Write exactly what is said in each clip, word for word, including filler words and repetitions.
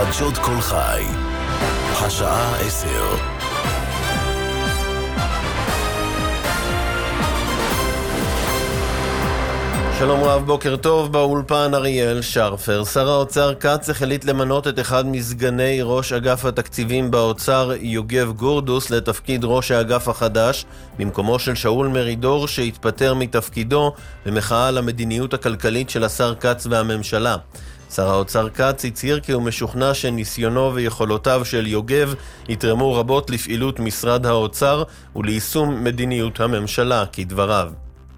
חדשות כל חי, השעה עשר. שלום רב, בוקר טוב, באולפן אריאל שרפר. שר האוצר כץ החליט למנות את אחד מסגני ראש אגף התקציבים באוצר, יוגב גורדוס, לתפקיד ראש האגף החדש, במקומו של שאול מרידור שהתפטר מתפקידו במחאה על המדיניות הכלכלית של השר כץ והממשלה. שר האוצר כץ הצהיר כי הוא משוכנע שניסיונו ויכולותיו של יוגב יתרמו רבות לפעילות משרד האוצר וליישום מדיניות הממשלה, כדבריו.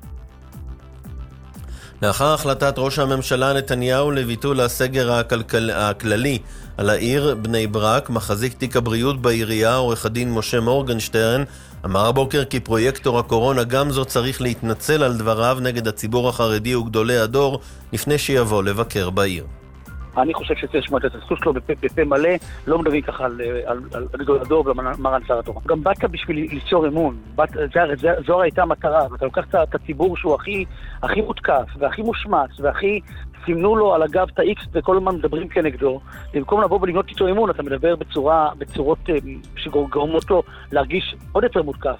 לאחר החלטת ראש הממשלה נתניהו לביטול הסגר הכלכל... הכללי על העיר בני ברק, מחזיק תיק הבריאות בעירייה, עורך הדין משה מורגנשטרן, אמר הבוקר כי פרויקטור הקורונה גמזו צריך להתנצל על דבריו נגד הציבור החרדי וגדולי הדור לפני שיבוא לבקר בעיר. אני חושב שצריך לשמוע את הסוס שלו בפה, בפה מלא, לא מדברים ככה על, על, על, על גדול הדור ומרן שר התורה. גם באת בשביל ליצור אמון, בת, זה, זה, זו הייתה המטרה, ואתה לוקח את הציבור שהוא הכי, הכי מותקף והכי מושמץ והכי סימנו לו על הגב את ה-X וכל הזמן מדברים כנגדו, במקום לבוא ולבנות איתו אמון, אתה מדבר בצורה, בצורות שגורמות לו להרגיש עוד יותר מותקף.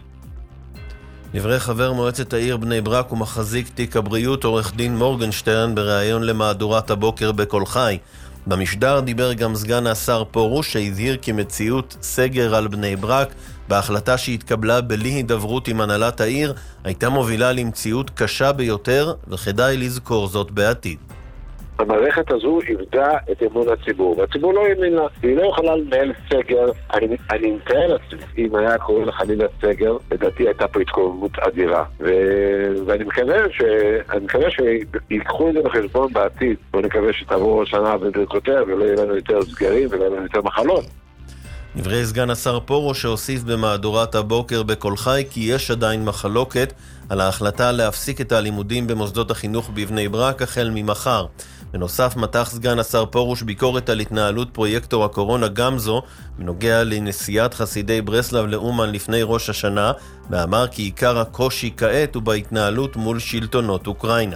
דברי חבר מועצת העיר בני ברק ומחזיק תיק הבריאות עורך דין מורגנשטרן בריאיון למהדורת הבוקר בכל חי. במשדר דיבר גם סגן השר פורוש שהזהיר כי מציאות סגר על בני ברק בהחלטה שהתקבלה בלי הידברות עם הנהלת העיר הייתה מובילה למציאות קשה ביותר וכדאי לזכור זאת בעתיד. המערכת הזו איבדה את אמון הציבור, והציבור לא האמין לה, היא לא יכולה לנהל סגר. אני, אני מתאר לעצמי, אם היה קורא לחלילה סגר, לדעתי הייתה פה התקוממות אדירה, ו... ואני מקווה ש... אני מקווה שיקחו את זה בחשבון בעתיד, ונקווה שתעבור שנה וברכותיה, ולא יהיה לנו יותר סגרים ולא יהיה לנו יותר מחלות. דברי סגן השר פורוש שהוסיף במהדורת הבוקר בכל חי כי יש עדיין מחלוקת על ההחלטה להפסיק את הלימודים במוסדות החינוך בבני ברק החל ממחר. בנוסף מתח סגן השר פורוש ביקורת על התנהלות פרויקטור הקורונה גמזו בנוגע לנסיעת חסידי ברסלב לאומן לפני ראש השנה, ואמר כי עיקר הקושי כעת הוא בהתנהלות מול שלטונות אוקראינה.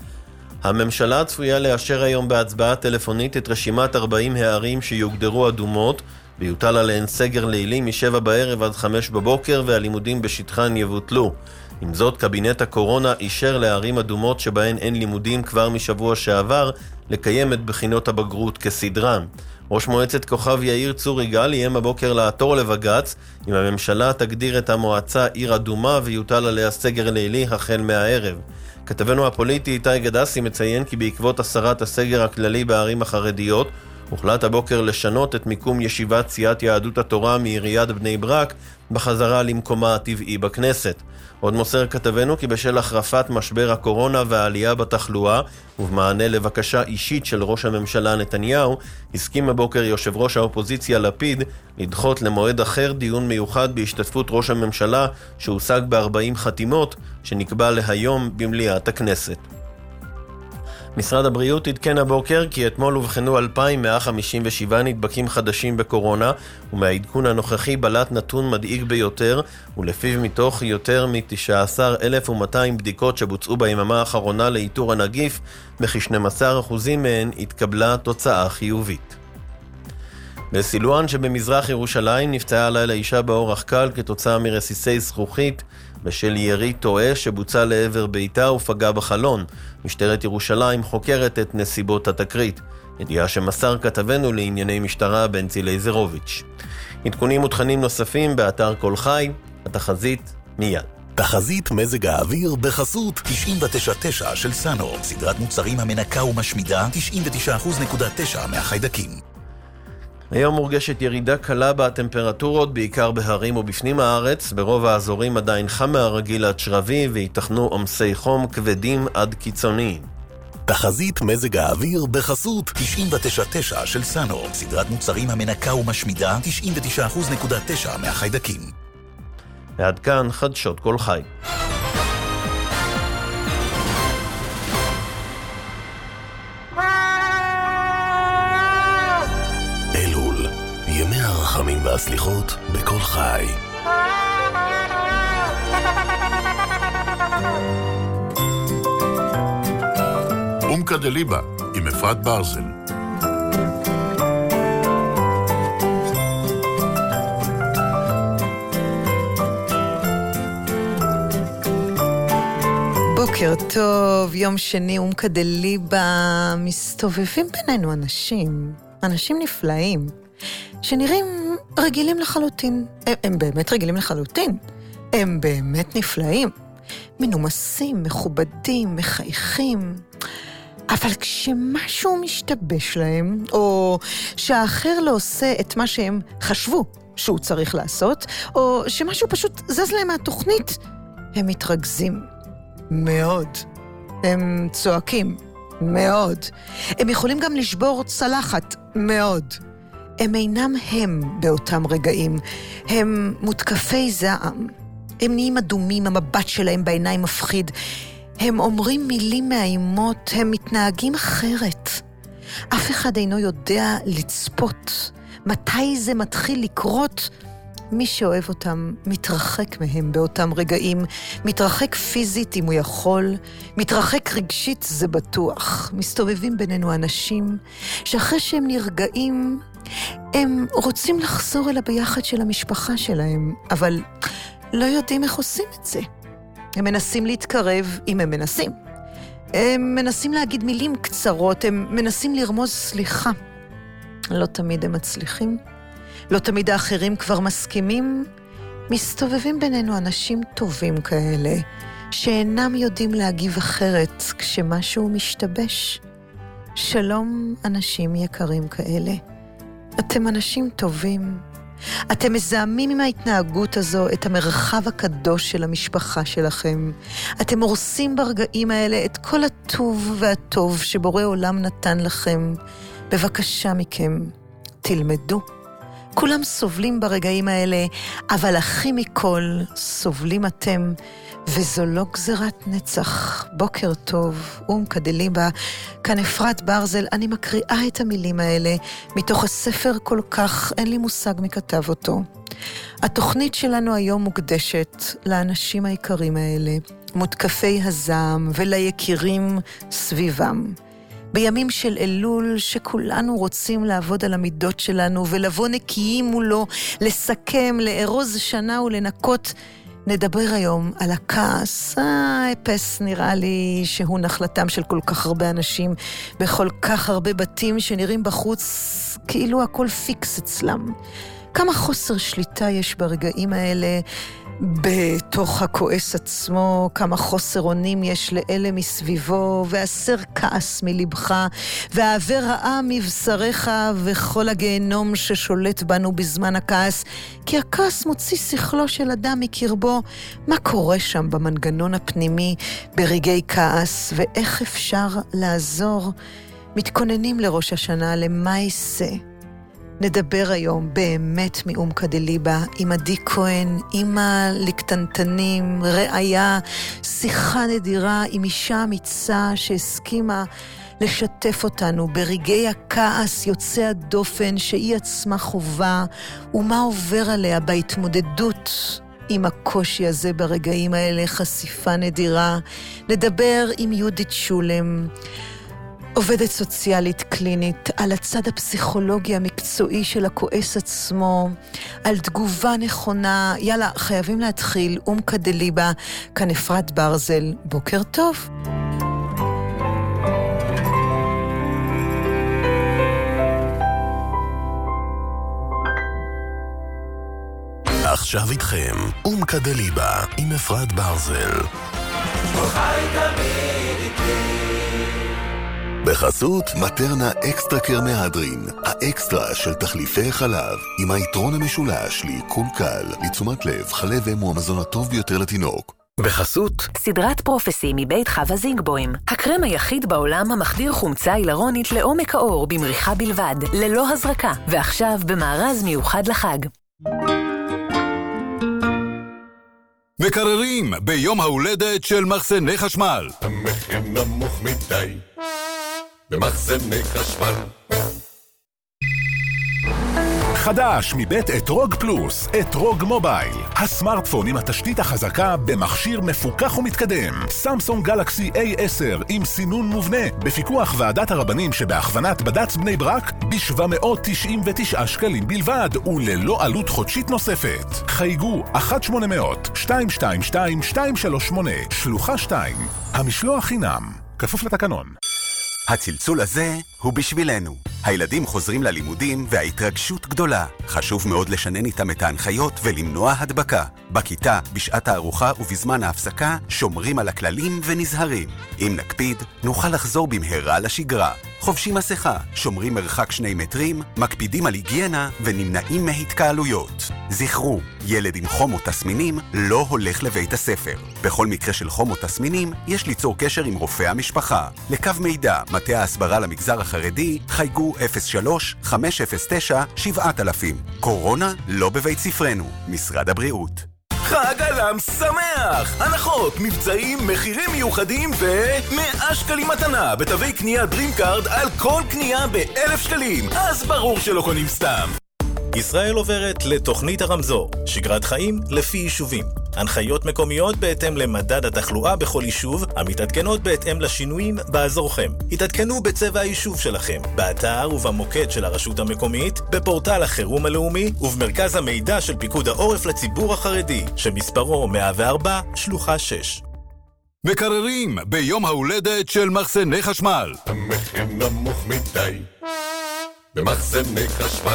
הממשלה צפויה לאשר היום בהצבעה טלפונית את רשימת ארבעים הערים שיוגדרו אדומות, ויוטל עליהן סגר לילי משבע בערב עד חמש בבוקר והלימודים בשטחן יבוטלו. עם זאת, קבינט הקורונה אישר לערים אדומות שבהן אין לימודים כבר משבוע שעבר לקיים את בחינות הבגרות כסדרן. ראש מועצת כוכב יאיר צור יגאל יהיה הבוקר לעתור לבג"ץ אם הממשלה תגדיר את המועצה עיר אדומה ויוטל עליה סגר לילי החל מהערב. כתבנו הפוליטי איתי גדסי מציין כי בעקבות הסרת הסגר הכללי בערים החרדיות הוחלט הבוקר לשנות את מיקום ישיבת סיעת יהדות התורה מעיריית בני ברק בחזרה למקומה הטבעי בכנסת. עוד מוסר כתבנו כי בשל החרפת משבר הקורונה והעלייה בתחלואה ובמענה לבקשה אישית של ראש הממשלה נתניהו, הסכים הבוקר יושב ראש האופוזיציה לפיד לדחות למועד אחר דיון מיוחד בהשתתפות ראש הממשלה שהושג ב-ארבעים חתימות שנקבע להיום במליאת הכנסת. משרד הבריאות עדכן הבוקר כי אתמול הובחנו אלפיים מאה חמישים ושבעה נדבקים חדשים בקורונה, ומהעדכון הנוכחי בלט נתון מדאיג ביותר, ולפיו מתוך יותר מ-תשע עשרה אלף ומאתיים בדיקות שבוצעו ביממה האחרונה לאיתור הנגיף, בכ-שנים עשר אחוז מהן התקבלה תוצאה חיובית. בסילואן שבמזרח ירושלים נפצעה הלילה אישה באורח קל כתוצאה מרסיסי זכוכית בשל ירי טועה שבוצע לעבר ביתה ופגע בחלון. משטרת ירושלים חוקרת את נסיבות התקרית. ידיעה שמסר כתבנו לענייני משטרה בנצי לייזרוביץ'. עדכונים ותכנים נוספים באתר כל חי, התחזית מיד. תחזית מזג האוויר בחסות תשעים ותשע נקודה תשע של סאנו, סדרת מוצרים המנקה ומשמידה תשעים ותשע נקודה תשע מהחיידקים. היום מורגשת ירידה קלה בטמפרטורות, בעיקר בהרים ובפנים הארץ. ברוב האזורים עדיין חם מהרגיל עד שרבי, ויתכנו עומסי חום כבדים עד קיצוניים. תחזית מזג האוויר בחסות תשעים ותשע נקודה תשע של סאנו, סדרת מוצרים המנקה ומשמידה תשעים ותשע נקודה תשע מהחיידקים. ועד כאן חדשות כל חי. הרחמים והסליחות בכל חי. אומקה דליבה עם אפרת ברזל. בוקר טוב, יום שני ומקדליבה, מסתובבים בינינו אנשים, אנשים נפלאים, שנראים רגילים לחלוטין. הם, הם באמת רגילים לחלוטין, הם באמת נפלאים, מנומסים, מכובדים, מחייכים, אבל כשמשהו משתבש להם, או שהאחר לא עושה את מה שהם חשבו שהוא צריך לעשות, או שמשהו פשוט זז להם מהתוכנית, הם מתרגזים. מאוד. הם צועקים. מאוד. הם יכולים גם לשבור צלחת. מאוד. הם אינם הם באותם רגעים. הם מותקפי זעם. הם נהיים אדומים, המבט שלהם בעיניים מפחיד. הם אומרים מילים מאיימות, הם מתנהגים אחרת. אף אחד אינו יודע לצפות. מתי זה מתחיל לקרות? מי שאוהב אותם מתרחק מהם באותם רגעים, מתרחק פיזית אם הוא יכול, מתרחק רגשית זה בטוח. מסתובבים בינינו אנשים שאחרי שהם נרגעים, הם רוצים לחזור אל הביחד של המשפחה שלהם, אבל לא יודעים איך עושים את זה. הם מנסים להתקרב אם הם מנסים. הם מנסים להגיד מילים קצרות, הם מנסים לרמוז סליחה. לא תמיד הם מצליחים. לא תמיד האחרים כבר מסכימים. מסתובבים בינינו אנשים טובים כאלה, שאינם יודעים להגיב אחרת כשמשהו משתבש. שלום אנשים יקרים כאלה. אתם אנשים טובים. אתם מזהמים עם ההתנהגות הזו את המרחב הקדוש של המשפחה שלכם. אתם הורסים ברגעים האלה את כל הטוב והטוב שבורא עולם נתן לכם. בבקשה מכם, תלמדו. כולם סובלים ברגעים האלה, אבל הכי מכל סובלים אתם, וזו לא גזירת נצח. בוקר טוב, ומקדליבה, כאן אפרת ברזל, אני מקריאה את המילים האלה, מתוך הספר כל כך, אין לי מושג מי כתב אותו. התוכנית שלנו היום מוקדשת לאנשים היקרים האלה, מותקפי הזעם וליקירים סביבם. בימים של אלול שכולנו רוצים לעבוד על המידות שלנו ולבוא נקיים מולו, לסכם, לארוז שנה ולנקות, נדבר היום על הכעס. האפס נראה לי שהוא נחלתם של כל כך הרבה אנשים, בכל כך הרבה בתים שנראים בחוץ כאילו הכל פיקס אצלם. כמה חוסר שליטה יש ברגעים האלה, בתוך הכועס עצמו, כמה חוסר אונים יש לאלה מסביבו, והסר כעס מלבך, והעבר רעה מבשריך, וכל הגיהנום ששולט בנו בזמן הכעס, כי הכעס מוציא שכלו של אדם מקרבו. מה קורה שם במנגנון הפנימי ברגעי כעס, ואיך אפשר לעזור? מתכוננים לראש השנה, למה יישא? נדבר היום באמת מאום קדליבה, עם עדי כהן, אמא לקטנטנים, ראיה, שיחה נדירה עם אישה אמיצה שהסכימה לשתף אותנו ברגעי הכעס יוצא הדופן שהיא עצמה חובה, ומה עובר עליה בהתמודדות עם הקושי הזה ברגעים האלה, חשיפה נדירה. נדבר עם יהודית שולם, עובדת סוציאלית קלינית, על הצד הפסיכולוגי המקצועי של הכועס עצמו, על תגובה נכונה. יאללה, חייבים להתחיל. אום קדליבה, כאן אפרת ברזל, בוקר טוב. עכשיו איתכם, אום קדליבה עם אפרת ברזל. חי תמיד איתי. בחסות מטרנה אקסטרה קר מהדרין, האקסטרה של תחליפי חלב, עם היתרון המשולש לעיכול קל, לתשומת לב, חלב אם הוא המזון הטוב ביותר לתינוק. בחסות סדרת פרופסי מבית חווה זינגבוים, הקרם היחיד בעולם המחדיר חומצה הילרונית לעומק האור במריחה בלבד, ללא הזרקה, ועכשיו במארז מיוחד לחג. מקררים ביום ההולדת של מחסני חשמל. המחיר נמוך מדי במחסני חשמל. חדש מבית אתרוג פלוס, אתרוג מובייל. הסמארטפון עם התשתית החזקה במכשיר מפוקח ומתקדם. סמסונג גלקסי איי עשר עם סינון מובנה, בפיקוח ועדת הרבנים שבהכוונת בד"ץ בני ברק, ב-שבע מאות תשעים ותשעה שקלים בלבד, וללא עלות חודשית נוספת. חייגו אחת שמונה אפס אפס שתיים שתיים שתיים שתיים שלוש שמונה, שלוחה שתיים. המשלוח חינם, כפוף לתקנון. הצלצול הזה הוא בשבילנו. הילדים חוזרים ללימודים וההתרגשות גדולה. חשוב מאוד לשנן איתם את ההנחיות ולמנוע הדבקה. בכיתה, בשעת הארוחה ובזמן ההפסקה, שומרים על הכללים ונזהרים. אם נקפיד, נוכל לחזור במהרה לשגרה. חובשים מסכה, שומרים מרחק שני מטרים, מקפידים על היגיינה ונמנעים מהתקהלויות. זכרו, ילד עם חום או תסמינים לא הולך לבית הספר. בכל מקרה של חום או תסמינים, יש ליצור קשר עם רופא המשפחה. לקו מידע, מטה ההסברה למגזר החרדי, חייגו אפס שלוש חמש אפס תשע שבע אלפים. קורונה לא בבית ספרנו. משרד הבריאות. חג הלם שמח! הנחות, מבצעים, מחירים מיוחדים ו-מאה שקלים מתנה בתווי קנייה דרימקארד על כל קנייה ב-אלף שקלים. אז ברור שלא קונים סתם. ישראל עוברת לתוכנית הרמזור, שגרת חיים לפי יישובים. הנחיות מקומיות בהתאם למדד התחלואה בכל יישוב, המתעדכנות בהתאם לשינויים באזורכם. התעדכנו בצבע היישוב שלכם, באתר ובמוקד של הרשות המקומית, בפורטל החירום הלאומי ובמרכז המידע של פיקוד העורף לציבור החרדי, שמספרו מאה וארבע, שלוחה שש. מקררים ביום ההולדת של מחסני חשמל. המחיר נמוך מדי במחסני חשמל.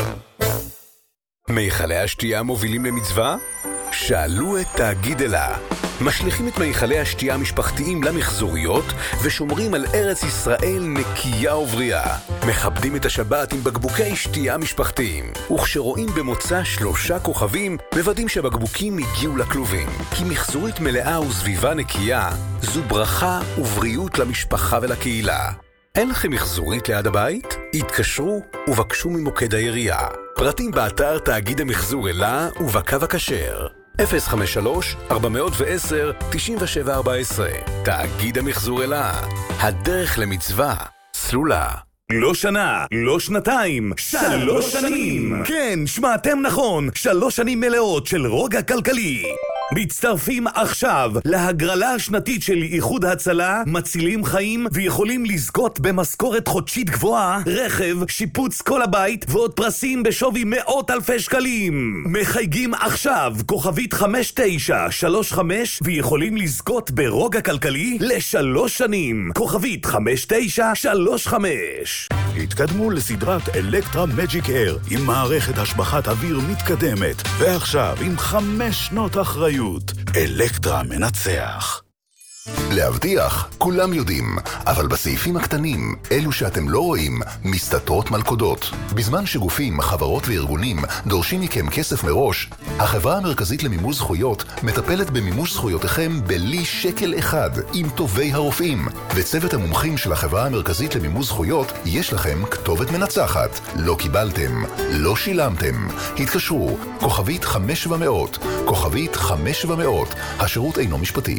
מיכלי השתייה מובילים למצווה? שאלו את תאגיד אלה. משליכים את מיכלי השתייה המשפחתיים למחזוריות ושומרים על ארץ ישראל נקייה ובריאה. מכבדים את השבת עם בקבוקי שתייה משפחתיים. וכשרואים במוצא שלושה כוכבים, מוודאים שהבקבוקים הגיעו לכלובים. כי מחזורית מלאה וסביבה נקייה זו ברכה ובריאות למשפחה ולקהילה. אין לכם מחזורית ליד הבית? התקשרו ובקשו ממוקד העירייה. פרטים באתר תאגיד המחזור אלה ובקו הכשר. אפס חמש שלוש ארבע עשר תשעים ושבע ארבע עשרה. תאגיד המחזור אלה. הדרך למצווה סלולה. לא שנה, לא שנתיים, שלוש שנים. כן, שמעתם נכון, שלוש שנים מלאות של רוגע כלכלי. מצטרפים עכשיו להגרלה השנתית של איחוד הצלה, מצילים חיים ויכולים לזכות במשכורת חודשית גבוהה, רכב, שיפוץ כל הבית ועוד פרסים בשווי מאות אלפי שקלים. מחייגים עכשיו כוכבית חמש תשע שלוש חמש ויכולים לזכות ברוגע כלכלי לשלוש שנים. כוכבית חמש תשע שלוש חמש. התקדמו לסדרת אלקטרה מג'יק אייר עם מערכת השבחת אוויר מתקדמת, ועכשיו עם חמש שנות אחריות. אלקטרה מנצח. להבטיח, כולם יודעים, אבל בסעיפים הקטנים, אלו שאתם לא רואים, מסתתרות מלכודות. בזמן שגופים, חברות וארגונים דורשים מכם כסף מראש, החברה המרכזית למימוש זכויות מטפלת במימוש זכויותיכם בלי שקל אחד, עם טובי הרופאים. וצוות המומחים של החברה המרכזית למימוש זכויות, יש לכם כתובת מנצחת. לא קיבלתם, לא שילמתם. התקשרו, כוכבית חמש ומאות, כוכבית חמש ומאות, השירות אינו משפטי.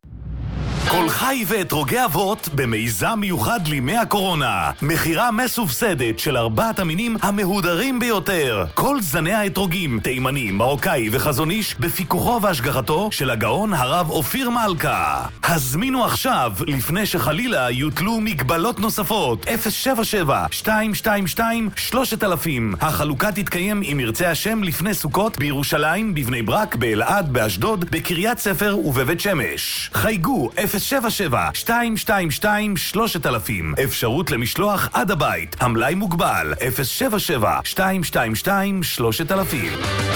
כל חי ואתרוגי אבות במיזם מיוחד לימי הקורונה. מחירה מסובסדת של ארבעת המינים המהודרים ביותר. כל זני האתרוגים, תימני, מרוקאי וחזון איש בפיקוחו והשגחתו של הגאון הרב אופיר מלכה. הזמינו עכשיו לפני שחלילה יוטלו מגבלות נוספות. אפס שבע שבע שתיים שתיים שתיים שלושת אלפים. החלוקה תתקיים אם ירצה השם לפני סוכות בירושלים, בבני ברק, באלעד, באשדוד, בקריית ספר ובבית שמש. חייגו אפס שבע שבע שתיים שתיים שתיים שלושת אלפים. אפשרות למשלוח עד הבית. המלאי מוגבל. אפס שבע שבע שתיים שתיים שתיים שלושת אלפים.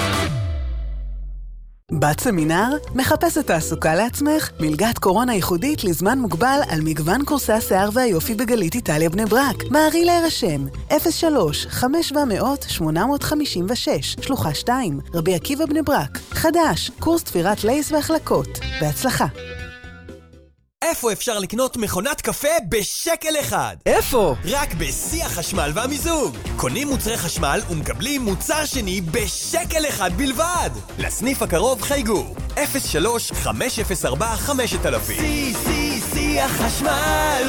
בת סמינר? מחפשת תעסוקה לעצמך? מלגת קורונה ייחודית לזמן מוגבל על מגוון קורסי השיער והיופי בגלית איטליה בני ברק. מערי להירשם. אפס שלוש חמש שבע מאות שמונה מאות חמישים ושש, שלוחה שתיים, רבי עקיבא בני ברק. חדש, קורס תפירת לייס והחלקות. בהצלחה. איפה אפשר לקנות מכונת קפה בשקל אחד? איפה? רק בשיא החשמל והמיזוג. קונים מוצרי חשמל ומקבלים מוצר שני בשקל אחד בלבד. לסניף הקרוב חייגו אפס שלוש חמש אפס ארבע חמש אלפים. שיא שיא שיא החשמל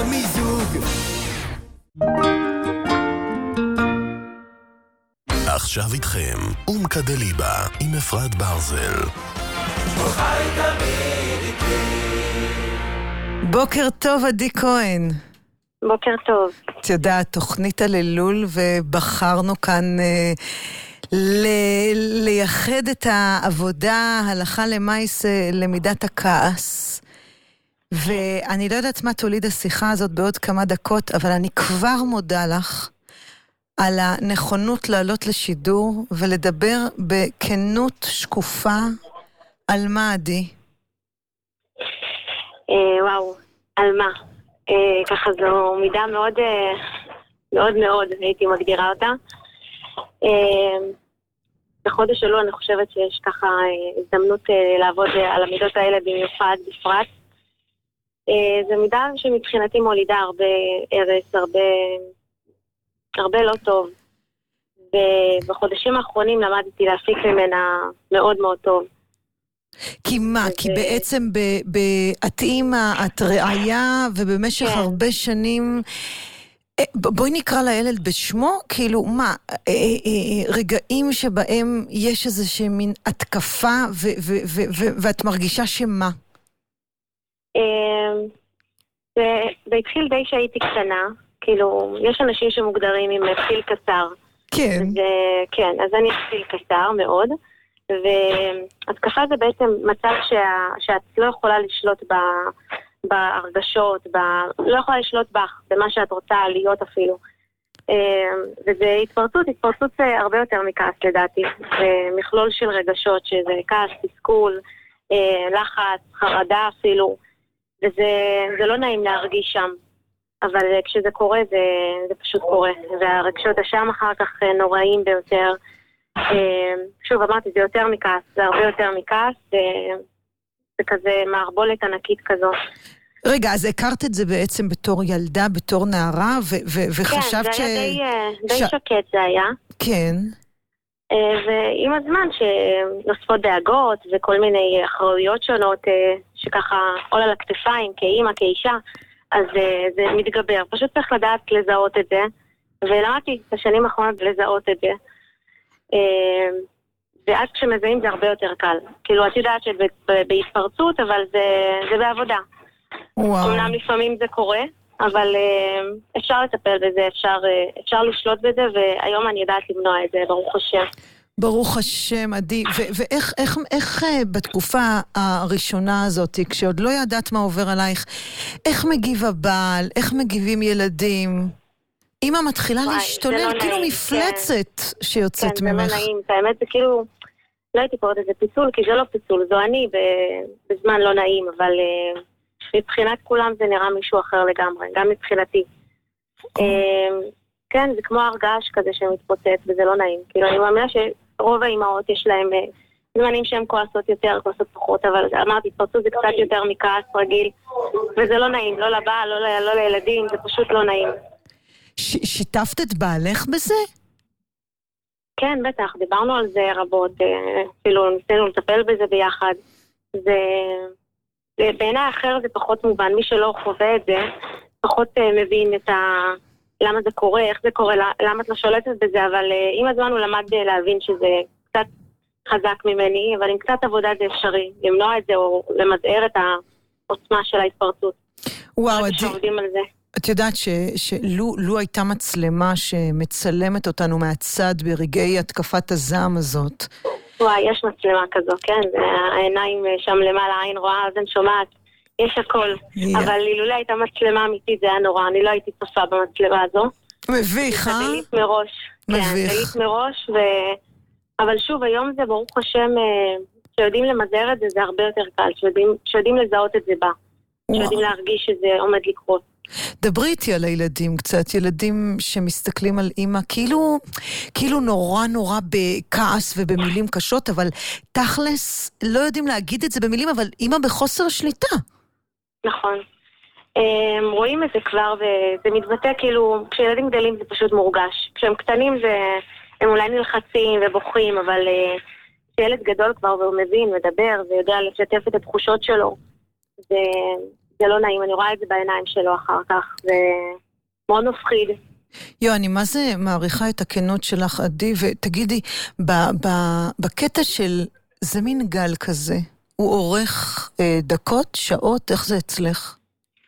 והמיזוג. עכשיו איתכם, אומקדליבה עם אפרת ברזל. כל חי תמיד איתי. בוקר טוב, עדי כהן. בוקר טוב. את יודעת, תוכנית הללול, ובחרנו כאן אה, ל- לייחד את העבודה, הלכה למעשה, למידת הכעס. ואני לא יודעת מה תוליד השיחה הזאת בעוד כמה דקות, אבל אני כבר מודה לך על הנכונות לעלות לשידור ולדבר בכנות שקופה על מה, עדי? אה, וואו, על מה? אה, ככה זו מידה מאוד, אה, מאוד מאוד, הייתי מגדירה אותה. אה, בחודש שלו אני חושבת שיש ככה אה, הזדמנות אה, לעבוד אה, על המידות האלה במיוחד, בפרט. אה, זו מידה שמבחינתי מולידה הרבה ארס, הרבה, הרבה לא טוב. ובחודשים האחרונים למדתי להפיק ממנה מאוד מאוד טוב. כי מה? כי בעצם בעתים את ראיה ובמשך הרבה שנים, בואי נקרא לילד בשמו, כאילו מה, רגעים שבהם יש איזושהי מין התקפה ואת מרגישה שמה? זה התחיל די שהייתי קטנה, כאילו יש אנשים שמוגדרים עם פסיל קצר. כן. כן, אז אני פסיל קצר מאוד. והתקפה זה בעצם מצב שה, שאת לא יכולה לשלוט ב, בהרגשות, ב, לא יכולה לשלוט בך, במה שאת רוצה להיות אפילו. וזה התפרצות, התפרצות זה הרבה יותר מכעס לדעתי. זה מכלול של רגשות, שזה כעס, תסכול, לחץ, חרדה אפילו, וזה לא נעים להרגיש שם. אבל כשזה קורה, זה, זה פשוט קורה. והרגשות השם אחר כך נוראים ביותר. שוב, אמרתי, זה יותר מכעס, זה הרבה יותר מכעס, זה כזה מערבולת ענקית כזו. רגע, אז הכרת את זה בעצם בתור ילדה, בתור נערה, וחשבת ש... כן, זה היה די שקט זה היה. כן. ועם הזמן שנוספות דאגות וכל מיני אחראויות שונות שככה עול על הכתפיים, כאימא, כאישה, אז זה מתגבר. פשוט צריך לדעת לזהות את זה, ולמדתי את השנים האחרונות לזהות את זה. ואז כשמזהים זה הרבה יותר קל. כאילו, את יודעת שבהתפרצות, אבל זה בעבודה. אמנם לפעמים זה קורה, אבל אפשר לטפל בזה, אפשר לשלוט בזה, והיום אני יודעת למנוע את זה, ברוך השם. ברוך השם, עדי. ואיך בתקופה הראשונה הזאת, כשעוד לא ידעת מה עובר עלייך, איך מגיב הבעל, איך מגיבים ילדים? אמא מתחילה להשתולל, כאילו מפלצת שיוצאת ממך. כן, זה לא נעים. האמת זה כאילו, לא הייתי קוראת את זה פיצול, כי זה לא פיצול, זו אני בזמן לא נעים, אבל מבחינת כולם זה נראה מישהו אחר לגמרי, גם מבחינתי. כן, זה כמו הרגש כזה שמתפוצץ, וזה לא נעים. כאילו, אני מאמינה שרוב האימהות יש להם זמנים שהן כועסות יותר, כועסות פחות, אבל אמרתי, התפרצות זה קצת יותר מכעס רגיל, וזה לא נעים, לא לבעל, לא לילדים, זה פשוט לא נעים. שיתפת את בעלך בזה? כן, בטח, דיברנו על זה רבות, אפילו ניסינו לטפל בזה ביחד. זה, בעיניי אחר זה פחות מובן, מי שלא חווה את זה, פחות מבין את ה... למה זה קורה, איך זה קורה, למה את לא שולטת בזה, אבל עם הזמן הוא למד להבין שזה קצת חזק ממני, אבל עם קצת עבודה זה אפשרי, למנוע את זה או למזער את העוצמה של ההתפרצות. וואו, עדי. שעובדים על זה. את יודעת שלו לו הייתה מצלמה שמצלמת אותנו מהצד ברגעי התקפת הזעם הזאת. וואי, יש מצלמה כזו, כן? העיניים שם למעלה, העין רואה, האוזן שומעת, יש הכל. אבל אילולא הייתה מצלמה אמיתית, זה היה נורא, אני לא הייתי צופה במצלמה הזו. מביך, אה? דלית מראש. מביך. כן, דלית מראש, ו... אבל שוב, היום זה ברוך השם, שיודעים למזער את זה, זה הרבה יותר קל, שיודעים, שיודעים לזהות את זה בה. שיודעים להרגיש שזה עומד לקרות. דברי איתי על הילדים קצת, ילדים שמסתכלים על אמא, כאילו, כאילו נורא נורא בכעס ובמילים קשות, אבל תכלס לא יודעים להגיד את זה במילים, אבל אמא בחוסר שליטה. נכון. הם רואים את זה כבר, וזה מתבטא כאילו, כשילדים גדלים זה פשוט מורגש. כשהם קטנים זה, הם אולי נלחצים ובוכים, אבל כשילד גדול כבר והוא מבין, מדבר ויודע לשתף את התחושות שלו, זה... זה לא נעים, אני רואה את זה בעיניים שלו אחר כך, זה מאוד מפחיד. יו, אני מה זה מעריכה את הכנות שלך, עדי, ותגידי, בקטע של זה מין גל כזה, הוא עורך דקות, שעות, איך זה אצלך?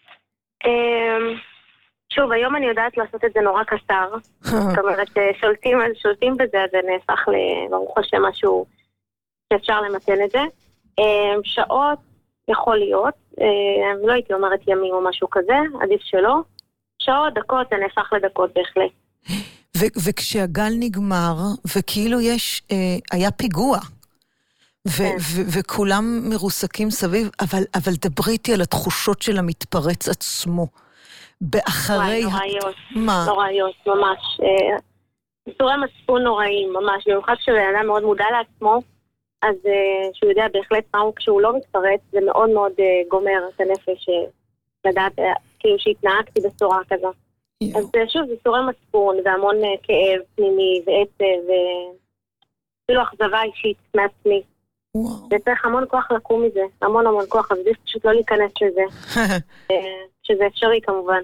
שוב, היום אני יודעת לעשות את זה נורא קצר. זאת אומרת, שולטים, שולטים בזה, אז זה נהפך לברוך השם משהו שאפשר למתן את זה. שעות יכול להיות, לא הייתי אומרת ימים או משהו כזה, עדיף שלא. שעות, דקות, זה נהפך לדקות בהחלט. ו- וכשהגל נגמר, וכאילו יש, אה, היה פיגוע, ו- כן. ו- וכולם מרוסקים סביב, אבל, אבל דברי איתי על התחושות של המתפרץ עצמו. באחרי... נוראיות, מה? נוראיות, ממש. ייסורי מצפון נוראים, ממש. במיוחד כשאדם מאוד מודע לעצמו, אז שהוא יודע בהחלט מהו כשהוא לא מתפרץ, זה מאוד מאוד גומר את הנפש, לדעת כאילו שהתנהגתי בצורה כזו. אז שוב, ייסורי מצפון, והמון כאב פנימי, ועצב, ואפילו אכזבה אישית מעצמי. וצריך המון כוח לקום מזה, המון המון כוח, אז עדיף פשוט לא להיכנס לזה, שזה אפשרי כמובן.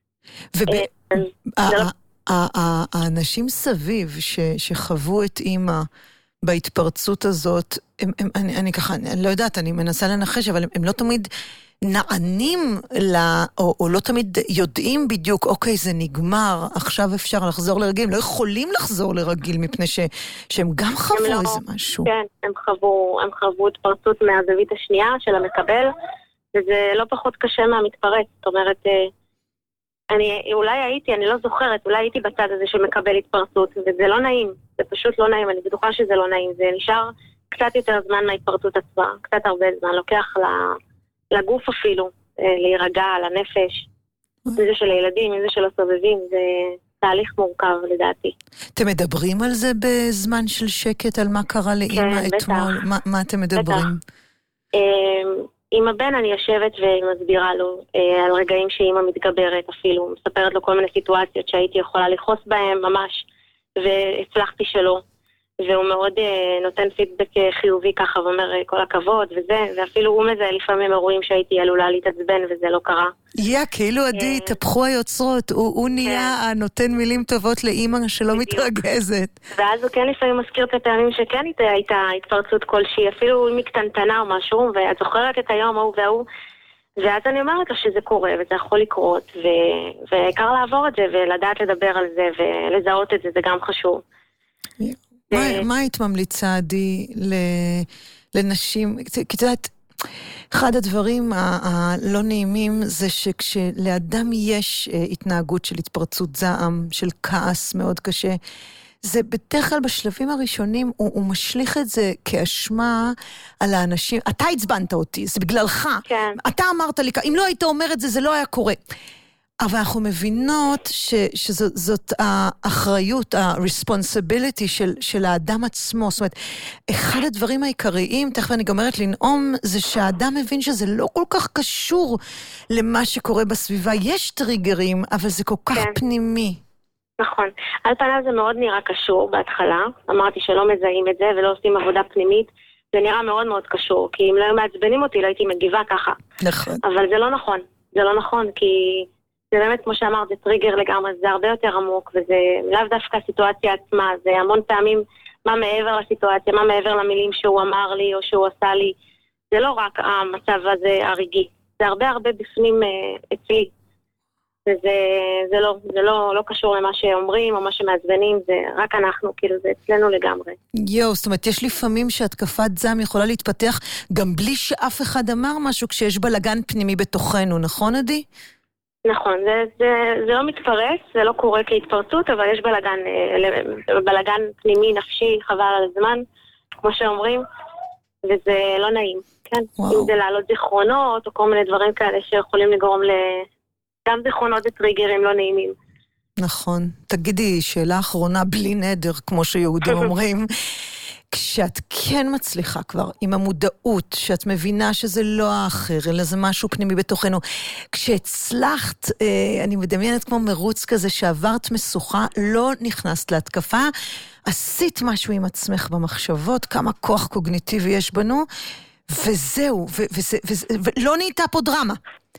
האנשים סביב שחוו את אימא בהתפרצות הזאת, אני ככה, אני לא יודעת, אני מנסה לנחש, אבל הם לא תמיד נענים, או לא תמיד יודעים בדיוק, אוקיי, זה נגמר, עכשיו אפשר לחזור לרגיל, הם לא יכולים לחזור לרגיל, מפני שהם גם חוו איזה משהו. כן, הם חוו, הם חוו התפרצות מהזווית השנייה של המקבל, וזה לא פחות קשה מהמתפרץ, זאת אומרת, אני אולי הייתי, אני לא זוכרת, אולי הייתי בצד הזה שמקבל התפרצות, וזה לא נעים, זה פשוט לא נעים, אני בטוחה שזה לא נעים, זה נשאר קצת יותר זמן מההתפרצות עצמה, קצת הרבה זמן, לוקח לגוף אפילו, להירגע, לנפש, זה של הילדים, זה של הסובבים, זה תהליך מורכב לדעתי. אתם מדברים על זה בזמן של שקט, על מה קרה לאמא אתמול? מה אתם מדברים? עם הבן אני יושבת ומסבירה לו אה, על רגעים שאימא מתגברת אפילו, מספרת לו כל מיני סיטואציות שהייתי יכולה לחוס בהם ממש, והצלחתי שלא, והוא מאוד אה, נותן פידבק חיובי ככה, ואומר כל הכבוד וזה, ואפילו הוא מזהה לפעמים אירועים שהייתי עלולה להתעצבן וזה לא קרה. יא, כאילו עדי, תפחו היוצרות, הוא נהיה נותן מילים טובות לאמא שלא מתרגזת. ואז הוא כן לפעמים מזכיר את הפעמים שכן הייתה התפרצות כלשהי, אפילו אם היא קטנטנה או משהו, ואת זוכרת את היום ההוא והוא, ואז אני אומרת לו שזה קורה וזה יכול לקרות, והעיקר לעבור את זה ולדעת לדבר על זה ולזהות את זה, זה גם חשוב. מה היית ממליצה, עדי, לנשים? כי את יודעת, אחד הדברים הלא נעימים זה שכשלאדם יש התנהגות של התפרצות זעם, של כעס מאוד קשה, זה בדרך כלל בשלבים הראשונים, הוא, הוא משליך את זה כאשמה על האנשים. אתה הצבנת אותי, זה בגללך. כן. אתה אמרת לי, אם לא היית אומר את זה, זה לא היה קורה. אבל אנחנו מבינות ש, שזאת האחריות, ה-responsibility של, של האדם עצמו. זאת אומרת, אחד הדברים העיקריים, תכף אני גומרת לנאום, זה שהאדם מבין שזה לא כל כך קשור למה שקורה בסביבה. יש טריגרים, אבל זה כל כך כן. פנימי. נכון. על פניו זה מאוד נראה קשור בהתחלה. אמרתי שלא מזהים את זה ולא עושים עבודה פנימית. זה נראה מאוד מאוד קשור, כי אם לא מעצבנים אותי, לא הייתי מגיבה ככה. נכון. אבל זה לא נכון. זה לא נכון, כי זה באמת, כמו שאמרת, זה טריגר לגמרי, זה הרבה יותר עמוק, וזה לאו דווקא הסיטואציה עצמה, זה המון פעמים מה מעבר לסיטואציה, מה מעבר למילים שהוא אמר לי או שהוא עשה לי. זה לא רק המצב הזה הרגעי, זה הרבה הרבה בפנים אה, אצלי. וזה זה לא, זה לא, לא קשור למה שאומרים או מה שמעצבנים, זה רק אנחנו, כאילו זה אצלנו לגמרי. יו, זאת אומרת, יש לפעמים שהתקפת זעם יכולה להתפתח גם בלי שאף אחד אמר משהו, כשיש בלגן פנימי בתוכנו, נכון עדי? נכון, זה, זה, זה לא מתפרץ, זה לא קורה כהתפרצות, אבל יש בלגן, בלגן פנימי, נפשי, חבל על הזמן, כמו שאומרים, וזה לא נעים, כן? וואו. אם זה לעלות זיכרונות, או כל מיני דברים כאלה שיכולים לגרום ל... גם זיכרונות וטריגרים לא נעימים. נכון. תגידי, שאלה אחרונה בלי נדר, כמו שיהודים אומרים, כשאת כן מצליחה כבר עם המודעות, שאת מבינה שזה לא האחר, אלא זה משהו פנימי בתוכנו, כשהצלחת, אה, אני מדמיינת כמו מרוץ כזה, שעברת מסוכה, לא נכנסת להתקפה, עשית משהו עם עצמך במחשבות, כמה כוח קוגניטיבי יש בנו, וזהו, ו- וזה, וזה, ולא נהייתה פה דרמה.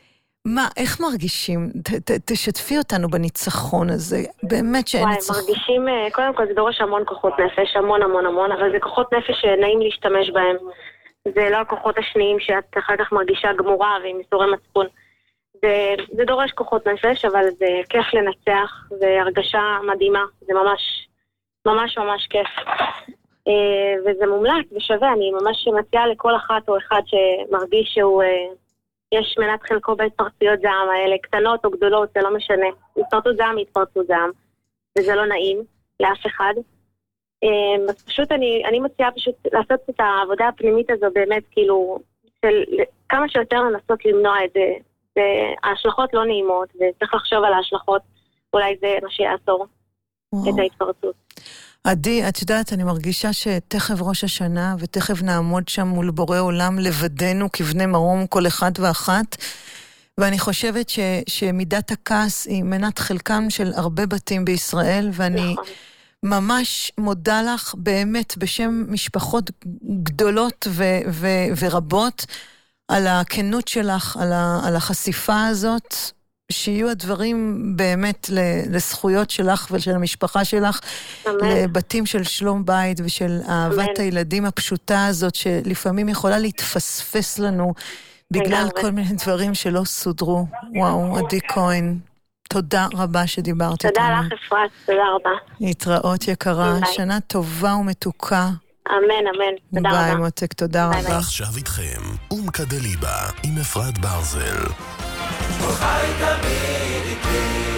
מה, איך מרגישים? ת, ת, תשתפי אותנו בניצחון הזה. באמת שאין ניצחון. וואי, מרגישים, קודם כל זה דורש המון כוחות נפש, המון המון המון, אבל זה כוחות נפש שנעים להשתמש בהם. זה לא הכוחות השניים שאת אחר כך מרגישה גמורה ועם מסורי מצפון. זה, זה דורש כוחות נפש, אבל זה כיף לנצח, זה הרגשה מדהימה, זה ממש, ממש ממש כיף. וזה מומלץ ושווה, אני ממש מציעה לכל אחת או אחד שמרגיש שהוא, יש מנת חלקו בהתפרצויות זעם האלה, קטנות או גדולות, זה לא משנה. התפרצות זעם היא התפרצות זעם, וזה לא נעים לאף אחד. אז פשוט אני, אני מציעה פשוט לעשות את העבודה הפנימית הזו באמת, כאילו, של כמה שיותר לנסות למנוע את זה. ההשלכות לא נעימות, וצריך לחשוב על ההשלכות, אולי זה מה שיעצור את ההתפרצות. עדי, את יודעת, אני מרגישה שתכף ראש השנה, ותכף נעמוד שם מול בורא עולם לבדנו כבני מרום כל אחד ואחת, ואני חושבת ש, שמידת הכעס היא מנת חלקם של הרבה בתים בישראל, ואני ממש מודה לך באמת בשם משפחות גדולות ו, ו, ורבות, על הכנות שלך, על, ה, על החשיפה הזאת, שיהיו הדברים באמת לזכויות שלך ושל המשפחה שלך, אמן. לבתים של שלום בית ושל אהבת אמן. הילדים הפשוטה הזאת, שלפעמים יכולה להתפספס לנו, בגלל אמן. כל מיני דברים שלא סודרו. וואו, עדי כהן, תודה רבה שדיברת איתנו. תודה לך אפרת, תודה רבה. להתראות יקרה, ביי. שנה טובה ומתוקה. אמן, אמן, תודה ביי, רבה. ביי מותק, תודה רבה. ביי. עכשיו איתכם, אום כדליבה עם אפרת ברזל. חי תמיד איתי.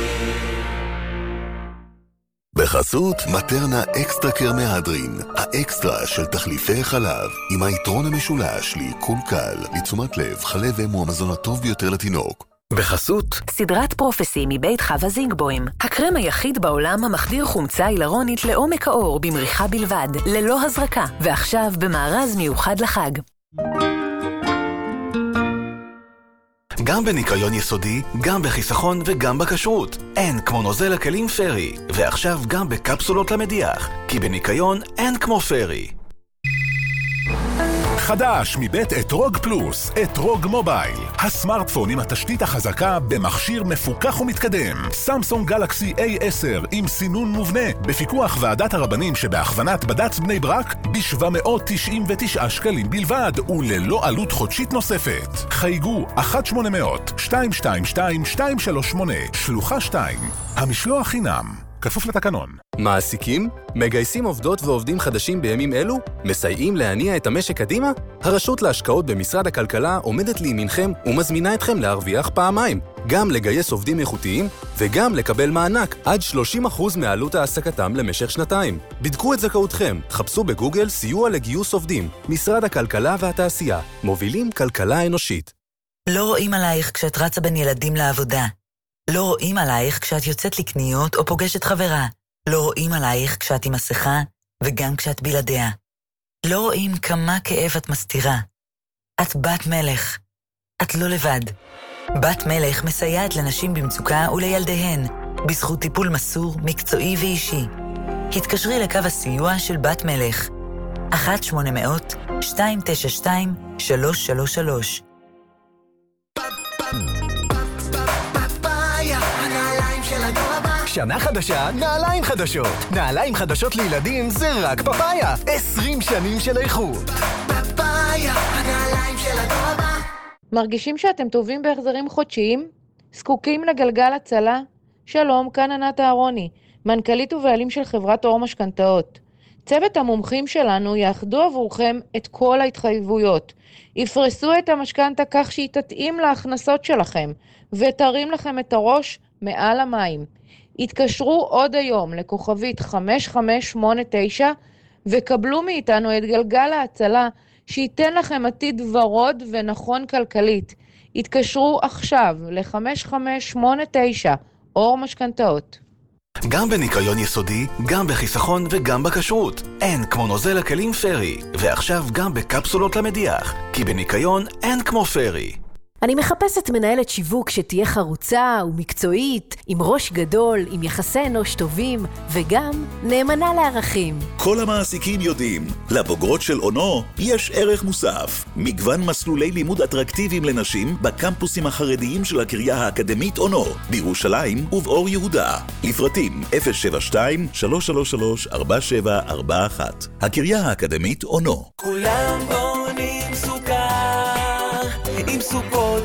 בחסות מטרנה אקסטרה קרמהדרין, האקסטרה של תחליפי חלב, עם היתרון המשולש לעיכול קל, לתשומת לב, חלב הוא המזון הטוב ביותר לתינוק. בחסות סדרת פרופסי מבית חווה זינגבוים, הקרם היחיד בעולם המחדיר חומצה הילרונית לעומק האור במריחה בלבד, ללא הזרקה, ועכשיו במארז מיוחד לחג. גם בניקיון יסודי, גם בחיסכון וגם בכשרות. אין כמו נוזל הכלים פרי, ועכשיו גם בקפסולות למדיח, כי בניקיון אין כמו פרי. חדש מבית אתרוג פלוס, אתרוג מובייל. הסמארטפון עם התשתית החזקה במכשיר מפוקח ומתקדם. סמסונג גלקסי איי עשר עם סינון מובנה, בפיקוח ועדת הרבנים שבהכוונת בד"ץ בני ברק, ב-שבע מאות תשעים ותשעה שקלים בלבד, וללא עלות חודשית נוספת. חייגו אחת שמונה אפס אפס שתיים שתיים שתיים שתיים שלוש שמונה, שלוחה שתיים. המשלוח חינם. כפוף לתקנון. מעסיקים? מגייסים עובדות ועובדים חדשים בימים אלו? מסייעים להניע את המשק קדימה? הרשות להשקעות במשרד הכלכלה עומדת לימינכם ומזמינה אתכם להרוויח פעמיים. גם לגייס עובדים איכותיים וגם לקבל מענק עד שלושים אחוז מעלות העסקתם למשך שנתיים. בדקו את זכאותכם, חפשו בגוגל סיוע לגיוס עובדים. משרד הכלכלה והתעשייה. מובילים כלכלה אנושית. לא רואים עלייך כשאת רצה בין ילדים לעבודה. לא רואים עלייך כשאת יוצאת לקניות או פוגשת חברה. לא רואים עלייך כשאת עם מסכה וגם כשאת בלעדיה. לא רואים כמה כאב את מסתירה. את בת מלך. את לא לבד. בת מלך מסייעת לנשים במצוקה ולילדיהן, בזכות טיפול מסור, מקצועי ואישי. התקשרי לקו הסיוע של בת מלך. אחת שמונה אפס אפס שתיים תשע שתיים שלוש שלוש שלוש. שנה חדשה, נעליים חדשות. נעליים חדשות לילדים זה רק פפאיה. עשרים שנים של איכות. פפאיה, הנעליים של הדור הבא. מרגישים שאתם טובים בהחזרים חודשיים? זקוקים לגלגל הצלה? שלום, כאן ענת אהרוני, מנכ"לית ובעלים של חברת אור משכנתאות. צוות המומחים שלנו יאחדו עבורכם את כל ההתחייבויות. יפרסו את המשכנתה כך שהיא תתאים להכנסות שלכם, ותרים לכם את הראש מעל המים. התקשרו עוד היום לכוכבית חמש חמש שמונה תשע וקבלו מאיתנו את גלגל ההצלה שייתן לכם עתיד ורוד ונכון כלכלית. התקשרו עכשיו ל-חמש חמש שמונה תשע, אור משכנתאות. גם בניקיון יסודי, גם בחיסכון וגם בכשרות. אין כמו נוזל הכלים פרי, ועכשיו גם בקפסולות למדיח, כי בניקיון אין כמו פרי. אני מחפשת מנהלת שיווק שתהיה חרוצה ומקצועית, עם ראש גדול, עם יחסי אנוש טובים, וגם נאמנה לערכים. כל המעסיקים יודעים, לבוגרות של אונו יש ערך מוסף. מגוון מסלולי לימוד אטרקטיביים לנשים בקמפוסים החרדיים של הקריה האקדמית אונו, בירושלים ובאור יהודה. לפרטים אפס שבע שתיים שלוש שלוש שלוש ארבע שבע ארבע אחת. הקריה האקדמית אונו. כולם בונים סוכר עם סוכות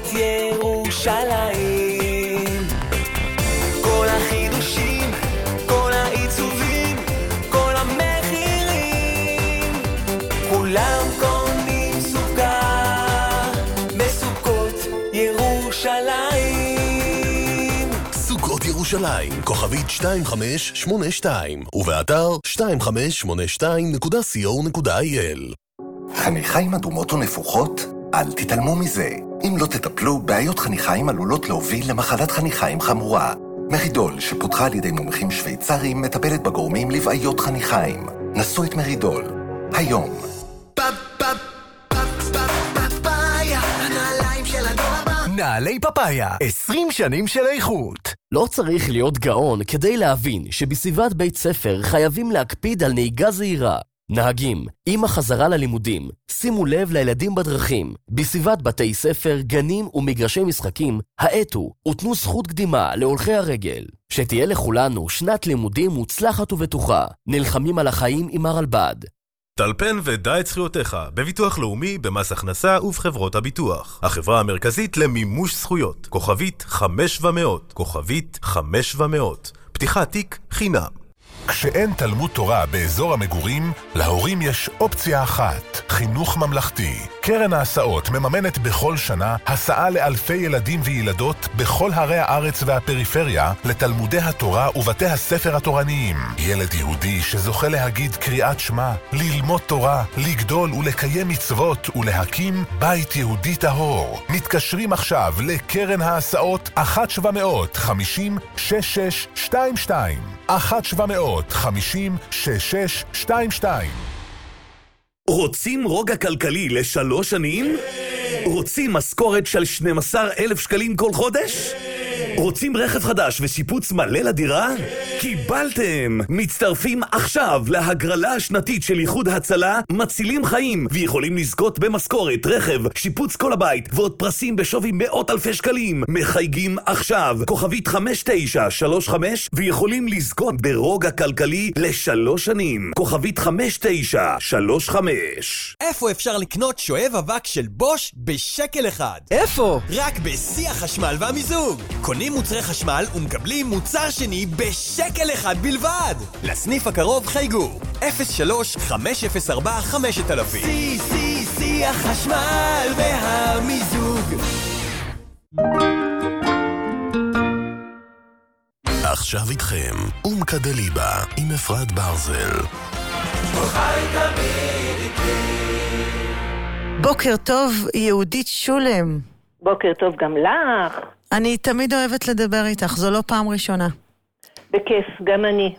ירושלים, כל החידושים, כל העיצובים, כל המחירים, כולם קונים סוכר בסוכות ירושלים. סוכות ירושלים, כוכבית שתיים חמש שמונה שתיים, ובאתר שתיים חמש שמונה שתיים נקודה סי או נקודה איי אל. חניכיים אדומות ונפוחות? אל תתעלמו מזה. אם לא תטפלו, בעיות חניכיים עלולות להוביל למחלת חניכיים חמורה. מרידול, שפותחה על ידי מומחים שוויצרים, מטפלת בגורמים לבעיות חניכיים. נסו את מרידול. היום. נעלי פפאיה, עשרים שנים של איכות. לא צריך להיות גאון כדי להבין שבסביבת בית ספר חייבים להקפיד על נהיגה זהירה. נהגים, עם החזרה ללימודים, שימו לב לילדים בדרכים. בסביבת בתי ספר, גנים ומגרשי משחקים, האטו ותנו זכות קדימה להולכי הרגל. שתהיה לכולנו שנת לימודים מוצלחת ובטוחה. נלחמים על החיים עם הרלב"ד. טלפן ודע את זכויותיך בביטוח לאומי, במס הכנסה ובחברות הביטוח. החברה המרכזית למימוש זכויות. כוכבית חמש ומאות. כוכבית חמש ומאות. פתיחת תיק חינם. כשאין תלמוד תורה באזור המגורים, להורים יש אופציה אחת, חינוך ממלכתי. קרן ההסעות מממנת בכל שנה הסעה לאלפי ילדים וילדות בכל הרי הארץ והפריפריה לתלמודי התורה ובתי הספר התורניים. ילד יהודי שזוכה להגיד קריאת שמע, ללמוד תורה, לגדול ולקיים מצוות ולהקים בית יהודי טהור. מתקשרים עכשיו לקרן ההסעות אחת שבע מאות חמישים שש שש שתיים שתיים. אחת שבע מאות חמישים שש שש שתיים שתיים. רוצים רוגע כלכלי לשלוש שנים? רוצים משכורת של שנים עשר אלף שקלים כל חודש? רוצים רכב חדש ושיפוץ מלא לדירה? קיבלתם! מצטרפים עכשיו להגרלה השנתית של איחוד הצלה, מצילים חיים, ויכולים לזכות במשכורת, רכב, שיפוץ כל הבית, ועוד פרסים בשווי מאות אלפי שקלים. מחייגים עכשיו, כוכבית חמש תשע שלוש חמש, ויכולים לזכות ברוגע כלכלי לשלוש שנים. כוכבית חמש תשע שלוש חמש. איפה אפשר לקנות שואב אבק של בוש בשקל אחד? איפה? רק בשיא החשמל והמיזוג. קונים מוצרי חשמל ומקבלים מוצר שני בשקל אחד בלבד. לסניף הקרוב חייגו אפס שלוש חמש אפס ארבע חמש אלף. שיא שיא שיא החשמל והמיזוג. עכשיו איתכם אומקדליבה עם אפרת ברזל. בוקר טוב, יהודית שולם. בוקר טוב גם לך. אני תמיד אוהבת לדבר איתך, זו לא פעם ראשונה. בכיף, גם אני.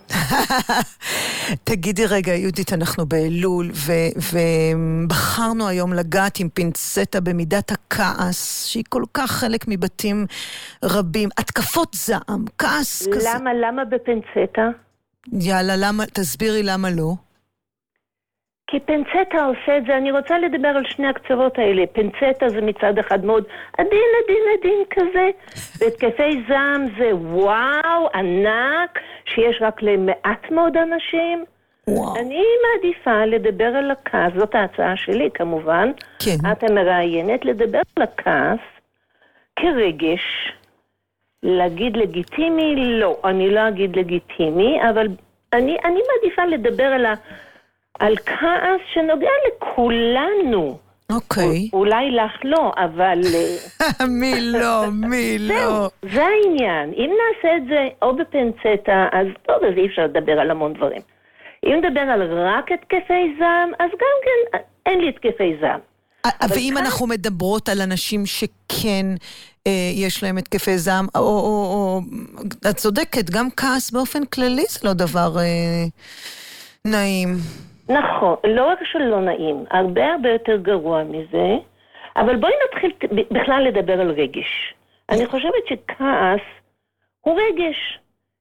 תגידי רגע, יהודית, אנחנו באלול, ובחרנו היום לגעת עם פינצטה במידת הכעס, שהיא כל כך חלק מבתים רבים. התקפות זעם, כעס כזה. למה, למה בפינצטה? יאללה, למה, תסבירי למה לא. כי פינצטה עושה את זה, אני רוצה לדבר על שני הקצוות האלה. פינצטה זה מצד אחד מאוד עדין, עדין, עדין כזה. בהתקפי זעם זה וואו, ענק, שיש רק למעט מאוד אנשים. וואו. אני מעדיפה לדבר על הכעס, זאת ההצעה שלי כמובן. כן. את מראיינת לדבר על הכעס כרגש. להגיד לגיטימי? לא, אני לא אגיד לגיטימי, אבל אני, אני מעדיפה לדבר על ה... על כעס שנוגע לכולנו. אוקיי. אולי לך לא, אבל... מי לא, מי לא. זה העניין. אם נעשה את זה או בפינצטה, אז טוב, אז אי אפשר לדבר על המון דברים. אם נדבר על רק התקפי זעם, אז גם כן, אין לי התקפי זעם. ואם אנחנו מדברות על אנשים שכן יש להם התקפי זעם, או את צודקת, גם כעס באופן כללי זה לא דבר נעים. נכון, לא רק שלא נעים, הרבה הרבה יותר גרוע מזה. אבל בואי נתחיל בכלל לדבר על רגש. אני חושבת שכעס הוא רגש.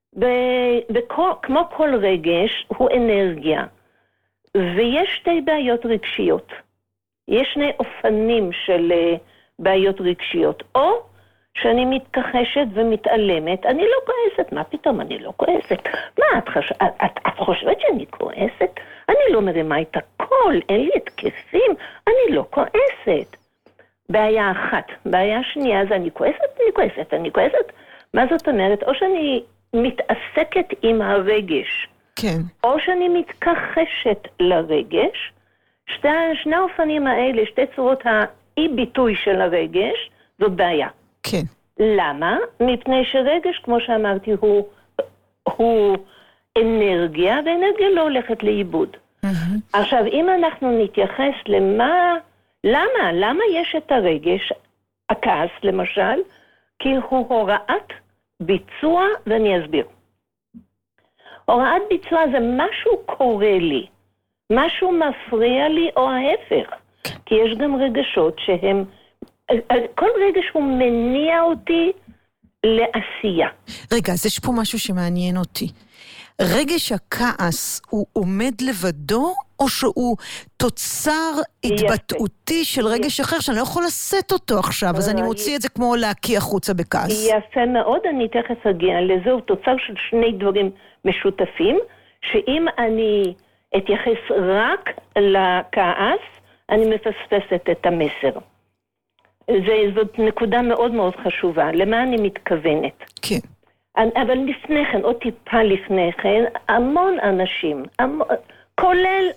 בכל, כמו כל רגש, הוא אנרגיה. ויש שתי בעיות רגשיות. יש שני אופנים של בעיות רגשיות. או שאני מתכחשת ומתעלמת, אני לא כועסת. מה פתאום? אני לא כועסת. מה, את, חש... את, את, את חושבת שאני כועסת? אני לא מרימה את הכל, אין לי התקפים, אני לא כועסת. בעיה אחת. בעיה שנייה זה אני כועסת, אני כועסת, אני כועסת. מה זאת אומרת? או שאני מתעסקת עם הרגש, כן. או שאני מתכחשת לרגש. שתי, שני האופנים האלה, שתי צורות האי-ביטוי של הרגש, זאת בעיה. כן. למה? מפני שרגש, כמו שאמרתי, הוא, הוא אנרגיה, ואנרגיה לא הולכת לאיבוד. Mm-hmm. עכשיו, אם אנחנו נתייחס למה, למה? למה יש את הרגש, הכעס למשל, כי הוא הוראת ביצוע, ואני אסביר. הוראת ביצוע זה משהו קורה לי, משהו מפריע לי או ההפך, כי יש גם רגשות שהם, כל רגש הוא מניע אותי לעשייה. רגע, אז יש פה משהו שמעניין אותי. רגש הכעס הוא עומד לבדו, או שהוא תוצר התבטאותי של רגש אחר, שאני לא יכול לשאת אותו עכשיו, אז אני מוציא את זה כמו להקיא החוצה בכעס. יפה מאוד, אני תכף אגיע לזה, הוא תוצר של שני דברים משותפים, שאם אני אתייחס רק לכעס, אני מפספסת את המסר. זאת נקודה מאוד מאוד חשובה. למה אני מתכוונת? כן. אבל לפני כן, או טיפה לפני כן, המון אנשים, המון, כולל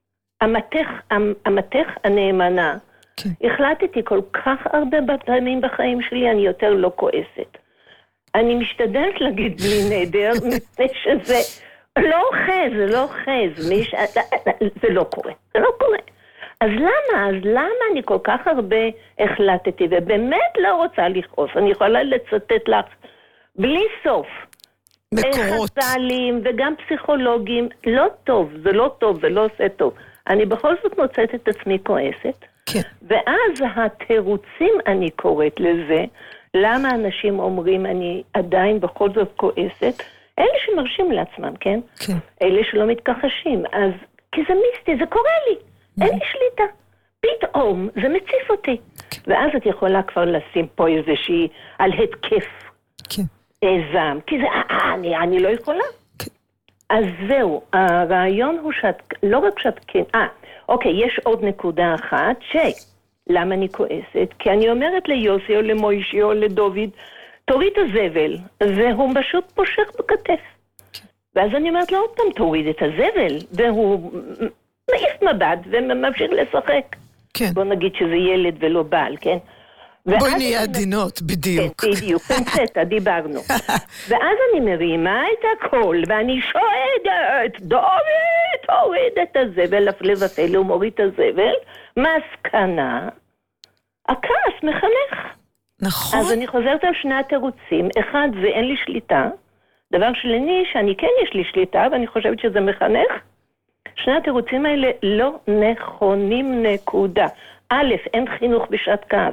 המתך, המתך הנאמנה, כן. החלטתי כל כך הרבה פעמים בחיים שלי, אני יותר לא כועסת. אני משתדלת להגיד בלי נדר, מפני שזה לא אוחז, זה לא אוחז, מיש... זה לא קורה, זה לא קורה. אז למה? אז למה אני כל כך הרבה החלטתי, ובאמת לא רוצה לכעוס? אני יכולה לצטט לך בלי סוף. מקורות. חז"לים וגם פסיכולוגים, לא טוב, זה לא טוב, זה לא עושה טוב. אני בכל זאת מוצאת את עצמי כועסת, כן. ואז התירוצים אני קוראת לזה, למה אנשים אומרים אני עדיין בכל זאת כועסת, אלה שמרשים לעצמם, כן? כן. אלה שלא מתכחשים, אז כי זה מיסטי, זה קורה לי, אין לי שליטה. פתאום זה מציף אותי. ואז את יכולה כבר לשים פה איזושהי על התקף. כן. זעם, כי זה, אה, אני, אני לא יכולה. כן. אז זהו, הרעיון הוא שאת, לא רק שאת, כן, אה, אוקיי, יש עוד נקודה אחת, שלמה אני כועסת? כי אני אומרת ליוסי או למוישי או לדוד, תוריד את הזבל, והוא פשוט פושך בכתף. כן. ואז אני אומרת לו, עוד פעם תוריד את הזבל, והוא מעיף מבט וממשיך לשחק. כן. בוא נגיד שזה ילד ולא בעל, כן? בואי נהיה עדינות, בדיוק. כן, בדיוק, פנצטה, דיברנו. ואז אני מרימה את הכל, ואני שואגת, דורי, תוריד את הזבל, לבטל, הוא מוריד את הזבל. מסקנה, הכעס מחנך. נכון. אז אני חוזרת על שני התירוצים. אחד, זה אין לי שליטה. דבר שני, שאני כן יש לי שליטה, ואני חושבת שזה מחנך. שני התירוצים האלה לא נכונים, נקודה. א', אין חינוך בשעת כעס.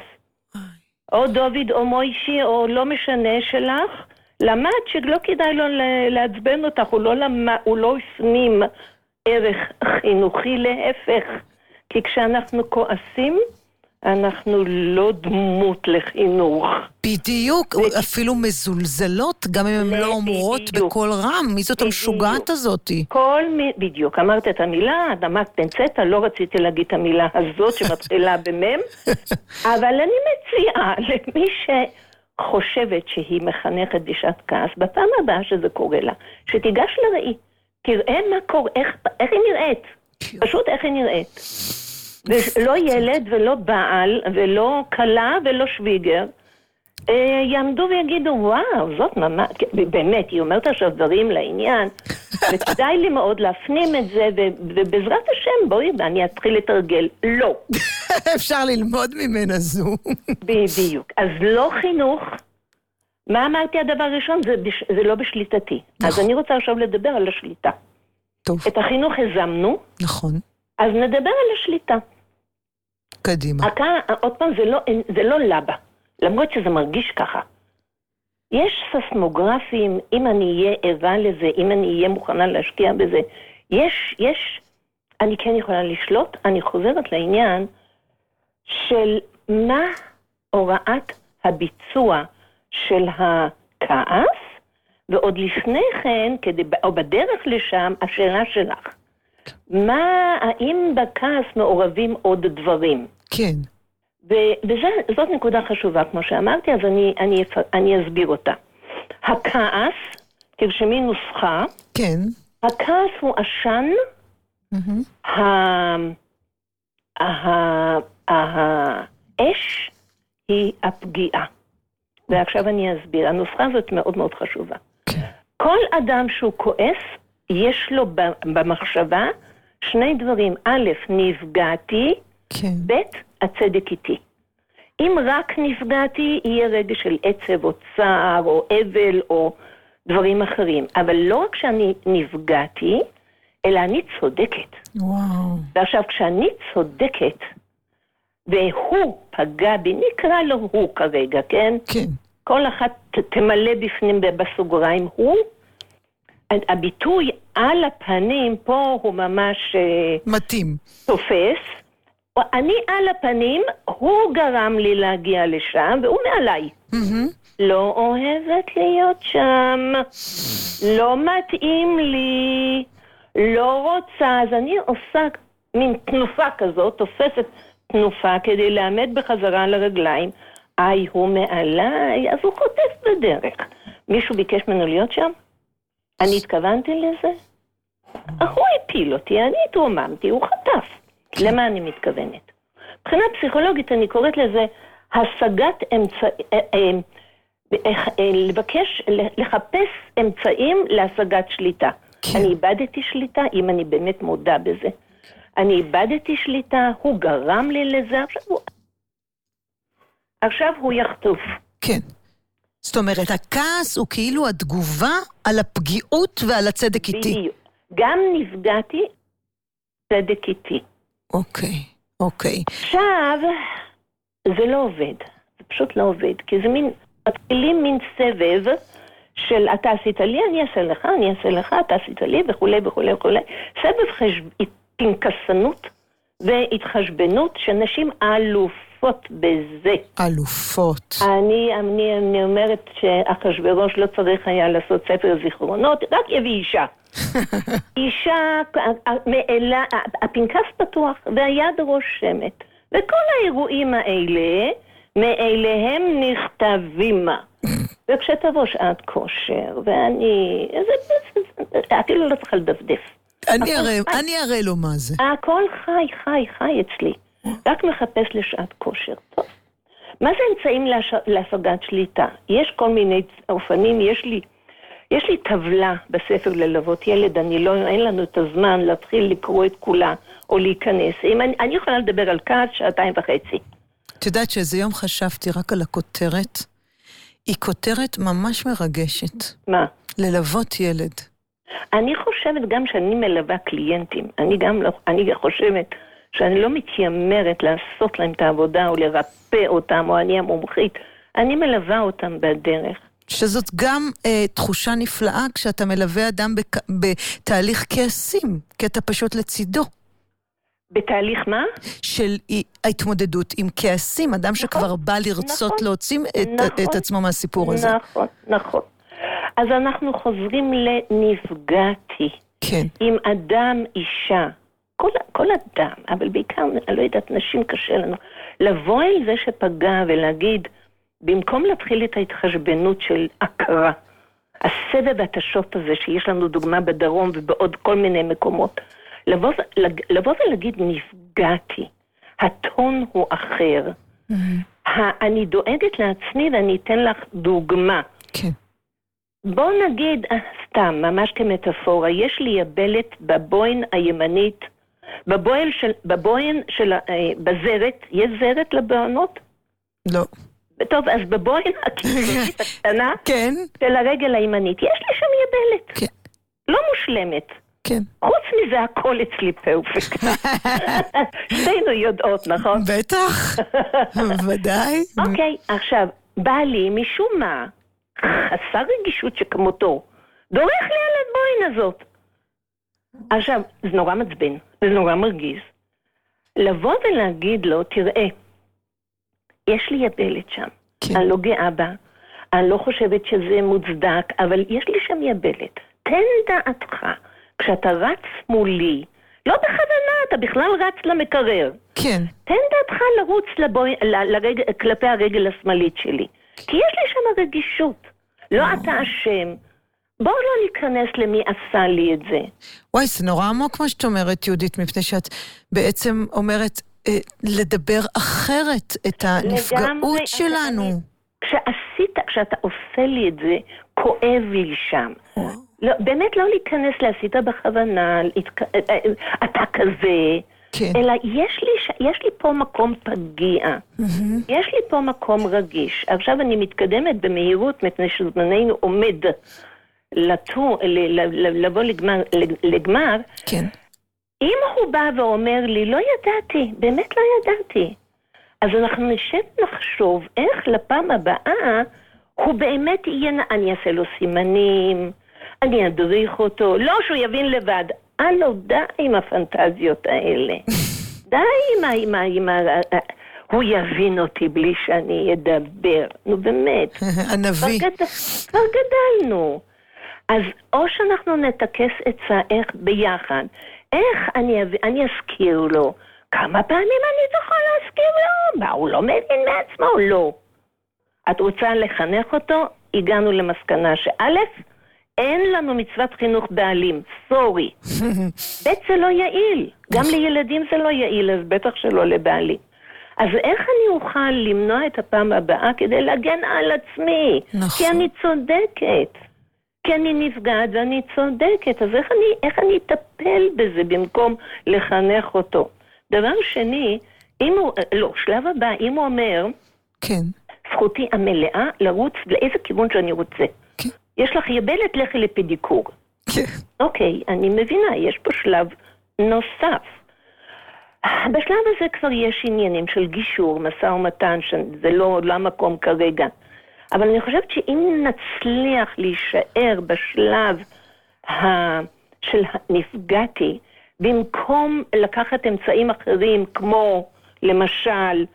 או דוד או מוישי או לא משנה שלך, למד שלא כדאי לו לעצבן אותך, הוא לא, למד, הוא לא הפנים ערך חינוכי, להפך. כי כשאנחנו כועסים, אנחנו לא דמות לחינוך. בדיוק, ו... אפילו מזולזלות, גם אם הן לא אומרות בכל רם. מי זאת המשוגעת הזאת? כל מי, בדיוק, אמרת את המילה, אמרת פנצטה, לא רציתי להגיד את המילה הזאת שמתחילה במם, אבל אני מציעה למי שחושבת שהיא מחנכת בשעת כעס, בפעם הבאה שזה קורה לה, שתיגש לראי, תראה מה קורה, איך, איך היא נראית, פשוט איך היא נראית. ולא ילד ולא בעל ולא קלה ולא שוויגר יעמדו ויגידו וואו זאת ממש, באמת היא אומרת עכשיו דברים לעניין וכדאי לי מאוד להפנים את זה ובעזרת השם בואי אני אתחיל לתרגל. לא. אפשר ללמוד ממנה זו. בדיוק. אז לא חינוך. מה אמרתי הדבר הראשון? זה, זה לא בשליטתי. אז אני רוצה עכשיו לדבר על השליטה. טוב. את החינוך הזמנו. נכון. אז נדבר על השליטה. קדימה. הכ... עוד פעם, זה לא, זה לא לבה, למרות שזה מרגיש ככה. יש ססמוגרפים, אם אני אהיה ערה לזה, אם אני אהיה מוכנה להשקיע בזה, יש, יש, אני כן יכולה לשלוט, אני חוזרת לעניין של מה הוראת הביצוע של הכעס, ועוד לפני כן, כדי, או בדרך לשם, השאלה שלך. מה, האם בכעס מעורבים עוד דברים? כן. וזאת נקודה חשובה, כמו שאמרתי, אז אני, אני, אני אסביר אותה. הכעס, תרשמי נוסחה, כן. הכעס הוא עשן, mm-hmm. האש היא הפגיעה. ועכשיו אני אסביר, הנוסחה הזאת מאוד מאוד חשובה. כן. כל אדם שהוא כועס, יש לו במחשבה שני דברים. א', נפגעתי, כן. ב', הצדק איתי. אם רק נפגעתי, יהיה רגע של עצב או צער או אבל או דברים אחרים. אבל לא רק שאני נפגעתי, אלא אני צודקת. וואו. ועכשיו, כשאני צודקת, והוא פגע בי, נקרא לו הוא כרגע, כן? כן. כל אחת תמלא בפנים בסוגריים הוא, הביטוי על הפנים פה הוא ממש מתאים. תופס. אני על הפנים, הוא גרם לי להגיע לשם, והוא מעליי. Mm-hmm. לא אוהבת להיות שם, לא מתאים לי, לא רוצה, אז אני עושה מין תנופה כזאת, תופסת תנופה כדי לעמד בחזרה על הרגליים. איי, הוא מעליי, אז הוא חוטף בדרך. מישהו ביקש ממנו להיות שם? אני התכוונתי לזה? הוא הפיל אותי, אני התרוממתי, הוא חטף. למה אני מתכוונת? מבחינה פסיכולוגית אני קוראת לזה השגת אמצעים, לבקש, לחפש אמצעים להשגת שליטה. אני איבדתי שליטה, אם אני באמת מודה בזה. אני איבדתי שליטה, הוא גרם לי לזה, עכשיו הוא, עכשיו הוא יחטוף. כן. זאת אומרת, הכעס הוא כאילו התגובה על הפגיעות ועל הצדק איתי. בדיוק. גם נפגעתי, צדק איתי. אוקיי, אוקיי. עכשיו, זה לא עובד. זה פשוט לא עובד. כי זה מין, מתחילים מין סבב של אתה עשית לי, אני אעשה לך, אני אעשה לך, אתה עשית לי, וכו' וכו' וכו'. סבב חשב... פנקסנות והתחשבנות שנשים אלופות בזה. אלופות. אני, אני, אני אומרת שהחשברוש לא צריך היה לעשות ספר זיכרונות, רק יביא אישה. אישה, מעלה, הפנקס פתוח והיד רושמת. וכל האירועים האלה, מאליהם נכתבים. וכשתבוא שעת כושר, ואני, אפילו לא צריך לדפדף. אני אראה, אני אראה לו מה זה. הכל חי, חי, חי אצלי. רק מחפש לשעת כושר. טוב. מה זה אמצעים להשגת שליטה? יש כל מיני אופנים, יש לי, יש לי טבלה בספר ללוות ילד, אני לא, אין לנו את הזמן להתחיל לקרוא את כולה או להיכנס. אם אני, אני יכולה לדבר על כעס שעתיים וחצי. את יודעת שאיזה יום חשבתי רק על הכותרת, היא כותרת ממש מרגשת. מה? ללוות ילד. אני חושבת גם שאני מלווה קליינטים, אני גם לא, אני חושבת שאני לא מתיימרת לעשות להם את העבודה או לרפא אותם, או אני המומחית, אני מלווה אותם בדרך. שזאת גם אה, תחושה נפלאה כשאתה מלווה אדם בק... בתהליך כעסים, כי אתה פשוט לצידו. בתהליך מה? של ההתמודדות עם כעסים, אדם שכבר בא לרצות נכון, להוציא את, נכון, את עצמו מהסיפור הזה. נכון, נכון. אז אנחנו חוזרים לנפגעתי. כן. עם אדם, אישה, כל, כל אדם, אבל בעיקר, אני לא יודעת, נשים קשה לנו, לבוא אל זה שפגע ולהגיד, במקום להתחיל את ההתחשבנות של הכרה, הסבב התשות הזה שיש לנו דוגמה בדרום ובעוד כל מיני מקומות, לבוא, לבוא ולהגיד נפגעתי, הטון הוא אחר. Mm-hmm. אני דואגת לעצמי ואני אתן לך דוגמה. כן. בוא נגיד, סתם, ממש כמטאפורה, יש לי יבלת בבוין הימנית, בבוין של, בבוין של, בזרת, יש זרת לבעונות? לא. טוב, אז בבוין הקטנה, כן. של הרגל הימנית, יש לי שם יבלת. כן. לא מושלמת. כן. חוץ מזה, הכל אצלי פרפקט. שתינו יודעות, נכון? בטח, ודאי. אוקיי, עכשיו, בעלי משום מה, חסר רגישות שכמותו, דורך לי על הדבוין הזאת. עכשיו, זה נורא מצבן, זה נורא מרגיז. לבוא ולהגיד לו, תראה, יש לי יבלת שם, כן. אני לא גאה בה, אני לא חושבת שזה מוצדק, אבל יש לי שם יבלת. תן דעתך, כשאתה רץ מולי, לא בכוונה, אתה בכלל רץ למקרר. כן. תן דעתך לרוץ לבוי, ל, לרג, כלפי הרגל השמאלית שלי. כי יש לי שם רגישות. לא אתה אשם. בואו לא ניכנס למי עשה לי את זה. וואי, זה נורא עמוק מה שאת אומרת, יהודית, מפני שאת בעצם אומרת אה, לדבר אחרת את הנפגעות שלנו. כשעשית, כשאתה עושה לי את זה, כואב לי שם. לא, באמת לא להיכנס לעשית בכוונה, אתה כזה, כן. אלא יש לי, יש לי פה מקום פגיע, mm-hmm. יש לי פה מקום רגיש. עכשיו אני מתקדמת במהירות, מפני שזמננו עומד לטור, לבוא לגמר, לגמר. כן. אם הוא בא ואומר לי, לא ידעתי, באמת לא ידעתי, אז אנחנו נשב לחשוב איך לפעם הבאה הוא באמת יהיה, אני אעשה לו סימנים, אני אדריך אותו, לא שהוא יבין לבד. אלו, די עם הפנטזיות האלה. די עם ה... עם ה... עם ה... הוא יבין אותי בלי שאני אדבר. נו באמת. הנביא. כבר, גד... כבר גדלנו. אז או שאנחנו נתקס עצה איך ביחד, איך אני, אני אזכיר לו, כמה פעמים אני תוכל להזכיר לו? מה, הוא לא מבין מעצמו? לא. את רוצה לחנך אותו? הגענו למסקנה שא', אין לנו מצוות חינוך בעלים, סורי. בית זה לא יעיל, גם לילדים זה לא יעיל, אז בטח שלא לבעלים. אז איך אני אוכל למנוע את הפעם הבאה כדי להגן על עצמי? נכון. כי אני צודקת. כי אני נפגעת ואני צודקת, אז איך אני, איך אני אטפל בזה במקום לחנך אותו? דבר שני, אם הוא, לא, שלב הבא, אם הוא אומר, כן. זכותי המלאה לרוץ לאיזה כיוון שאני רוצה. כן. יש לך יבלת, לכי לפדיקור. כן. אוקיי, אני מבינה, יש פה שלב נוסף. בשלב הזה כבר יש עניינים של גישור, משא ומתן, שזה לא, לא המקום כרגע. אבל אני חושבת שאם נצליח להישאר בשלב ה... של הנפגעתי, במקום לקחת אמצעים אחרים, כמו למשל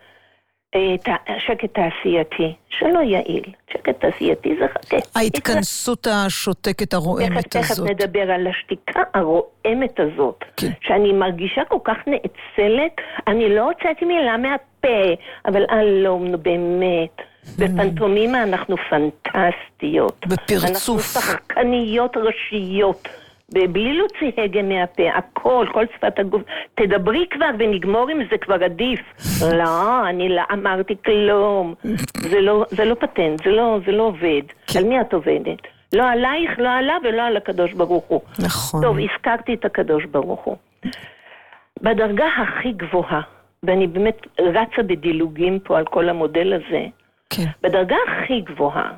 שקט תעשייתי, שלא יעיל. שקט תעשייתי זה חכה. ההתכנסות השותקת הרועמת הזאת. תכף נדבר על השתיקה הרועמת הזאת, שאני מרגישה כל כך נאצלת, אני לא הוצאתי מילה מהפה, אבל לא, באמת. בפנטומימה אנחנו פנטסטיות. בפרצוף. אנחנו שחקניות ראשיות. בלי להוציא הגה מהפה, הכל, כל שפת הגוף. תדברי כבר ונגמור עם זה כבר עדיף. לא, אני לא אמרתי כלום. זה לא, זה לא פטנט, זה לא, זה לא עובד. על מי את עובדת? לא עלייך, לא עלה ולא על הקדוש ברוך הוא. נכון. טוב, הזכרתי את הקדוש ברוך הוא. בדרגה הכי גבוהה, ואני באמת רצה בדילוגים פה על כל המודל הזה, כן. בדרגה הכי גבוהה,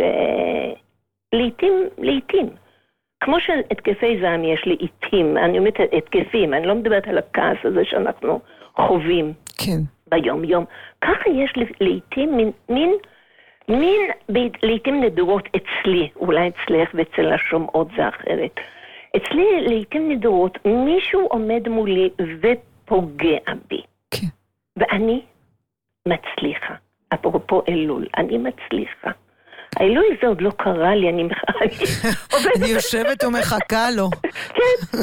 שלעיתים, לעיתים, כמו שהתקפי זעם יש לי עיתים, אני אומרת התקפים, אני לא מדברת על הכעס הזה שאנחנו חווים כן. ביום יום, ככה יש לעיתים מין, מין, מין לעיתים נדורות אצלי, אולי אצלך ואצל השומעות זה אחרת. אצלי לעיתים נדורות, מישהו עומד מולי ופוגע בי. כן. ואני מצליחה. אפרופו אלול, אני מצליחה. האלול זה עוד לא קרה לי, אני אני יושבת ומחכה לו. כן.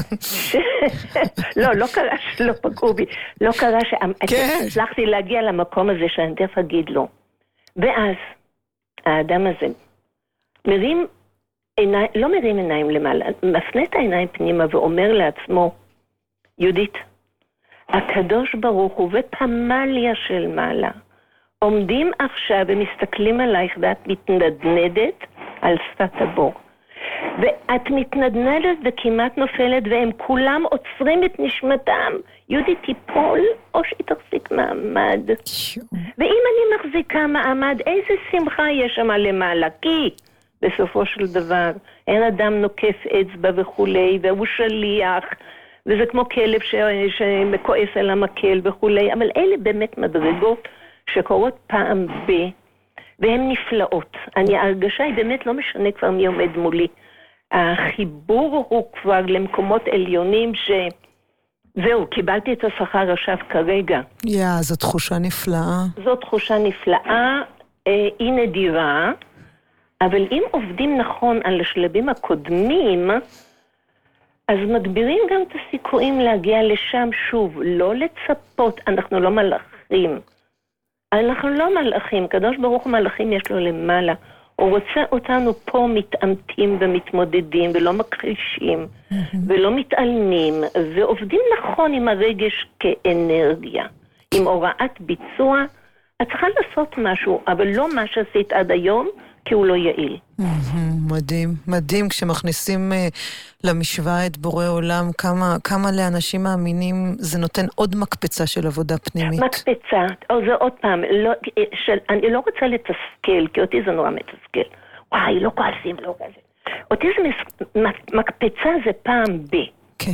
לא, לא קרה שלא פגעו בי. לא קרה שהצלחתי להגיע למקום הזה שאני תכף אגיד לו. ואז האדם הזה מרים עיניים, לא מרים עיניים למעלה, מפנה את העיניים פנימה ואומר לעצמו, יהודית, הקדוש ברוך הוא ופמליה של מעלה, עומדים עכשיו ומסתכלים עלייך ואת מתנדנדת על שפת הבור. ואת מתנדנדת וכמעט נופלת והם כולם עוצרים את נשמתם. יהודית תיפול או שהיא תחזיק מעמד. ואם אני מחזיקה מעמד, איזה שמחה יש שם למעלה? כי בסופו של דבר. אין אדם נוקף אצבע וכולי, והוא שליח, וזה כמו כלב ש... שמכועס על המקל וכולי, אבל אלה באמת מדרגות שקורות פעם ב... והן נפלאות. אני, ההרגשה היא באמת לא משנה כבר מי עומד מולי. החיבור הוא כבר למקומות עליונים ש... זהו, קיבלתי את השכר עכשיו כרגע. יא, yeah, זו תחושה נפלאה. זו תחושה נפלאה, אה, היא נדירה, אבל אם עובדים נכון על השלבים הקודמים, אז מגבירים גם את הסיכויים להגיע לשם שוב, לא לצפות, אנחנו לא מלאכים. אנחנו לא מלאכים, קדוש ברוך הוא מלאכים יש לו למעלה. הוא רוצה אותנו פה מתעמתים ומתמודדים ולא מכחישים mm-hmm. ולא מתעלמים ועובדים נכון עם הרגש כאנרגיה. עם הוראת ביצוע, את צריכה לעשות משהו, אבל לא מה שעשית עד היום, כי הוא לא יעיל. מדהים, מדהים כשמכניסים למשוואה את בורא עולם, כמה, כמה לאנשים מאמינים זה נותן עוד מקפצה של עבודה פנימית. מקפצה, או זה עוד פעם, לא, של, אני לא רוצה לתסכל, כי אותי זה נורא מתסכל. וואי, לא כועסים, לא כועסים. אותי זה מס, מקפצה זה פעם ב. כן.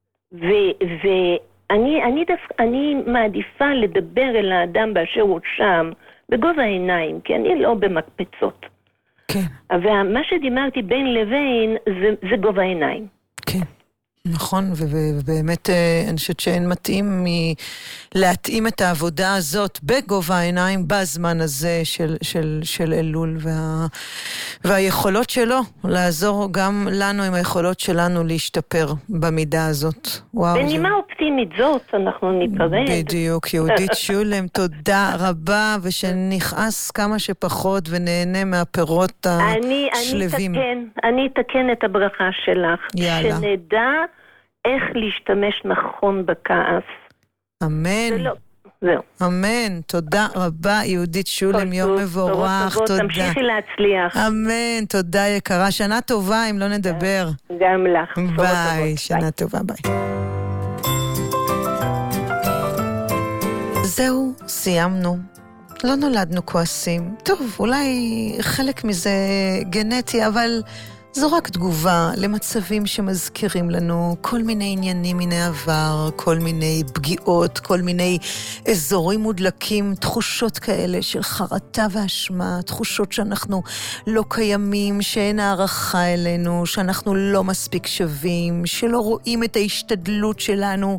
ואני אני דווקא, אני מעדיפה לדבר אל האדם באשר הוא שם, בגובה העיניים, כי אני לא במקפצות. כן. ומה שדיברתי בין לבין זה, זה גובה העיניים. כן, נכון, ובאמת אני חושבת שאין מתאים מלהתאים את העבודה הזאת בגובה העיניים בזמן הזה של, של, של אלול, וה, והיכולות שלו לעזור גם לנו עם היכולות שלנו להשתפר במידה הזאת. בנימה זה... אופטימית זאת אנחנו ניפרד. בדיוק, יהודית שולם, תודה רבה, ושנכעס כמה שפחות ונהנה מהפירות אני, השלבים. אני אתקן, אני אתקן את הברכה שלך. יאללה. שנדע איך להשתמש נכון בכעס. אמן. לא, זהו. אמן. תודה רבה, יהודית שולם, יום מבורך. תודה. תמשיכי להצליח. אמן, תודה יקרה. שנה טובה, אם לא נדבר. גם לך. ביי, שנה טובה, ביי. זהו, סיימנו. לא נולדנו כועסים. טוב, אולי חלק מזה גנטי, אבל זו רק תגובה למצבים שמזכירים לנו כל מיני עניינים מן העבר, כל מיני פגיעות, כל מיני אזורים מודלקים, תחושות כאלה של חרטה ואשמה, תחושות שאנחנו לא קיימים, שאין הערכה אלינו, שאנחנו לא מספיק שווים, שלא רואים את ההשתדלות שלנו.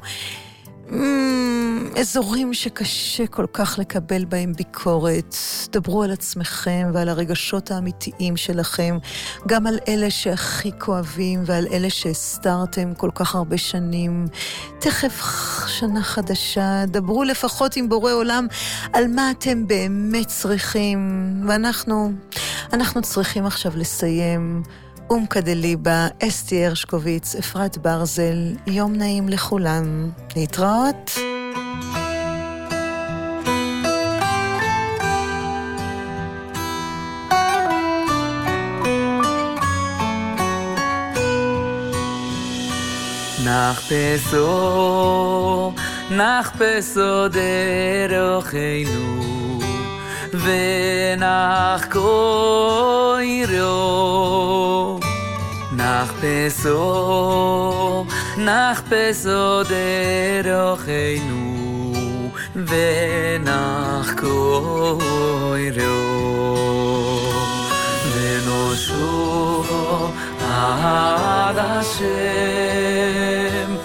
אזורים שקשה כל כך לקבל בהם ביקורת. דברו על עצמכם ועל הרגשות האמיתיים שלכם, גם על אלה שהכי כואבים ועל אלה שהסתרתם כל כך הרבה שנים. תכף שנה חדשה, דברו לפחות עם בורא עולם על מה אתם באמת צריכים, ואנחנו אנחנו צריכים עכשיו לסיים. אום כדליבה, אסתי הרשקוביץ, אפרת ברזל, יום נעים לכולם. להתראות. נחפשו, נחפשו דרכנו ונחקו ירו נחפשו, נחפשו דרכנו ונחקו ירו ונושבו עד השם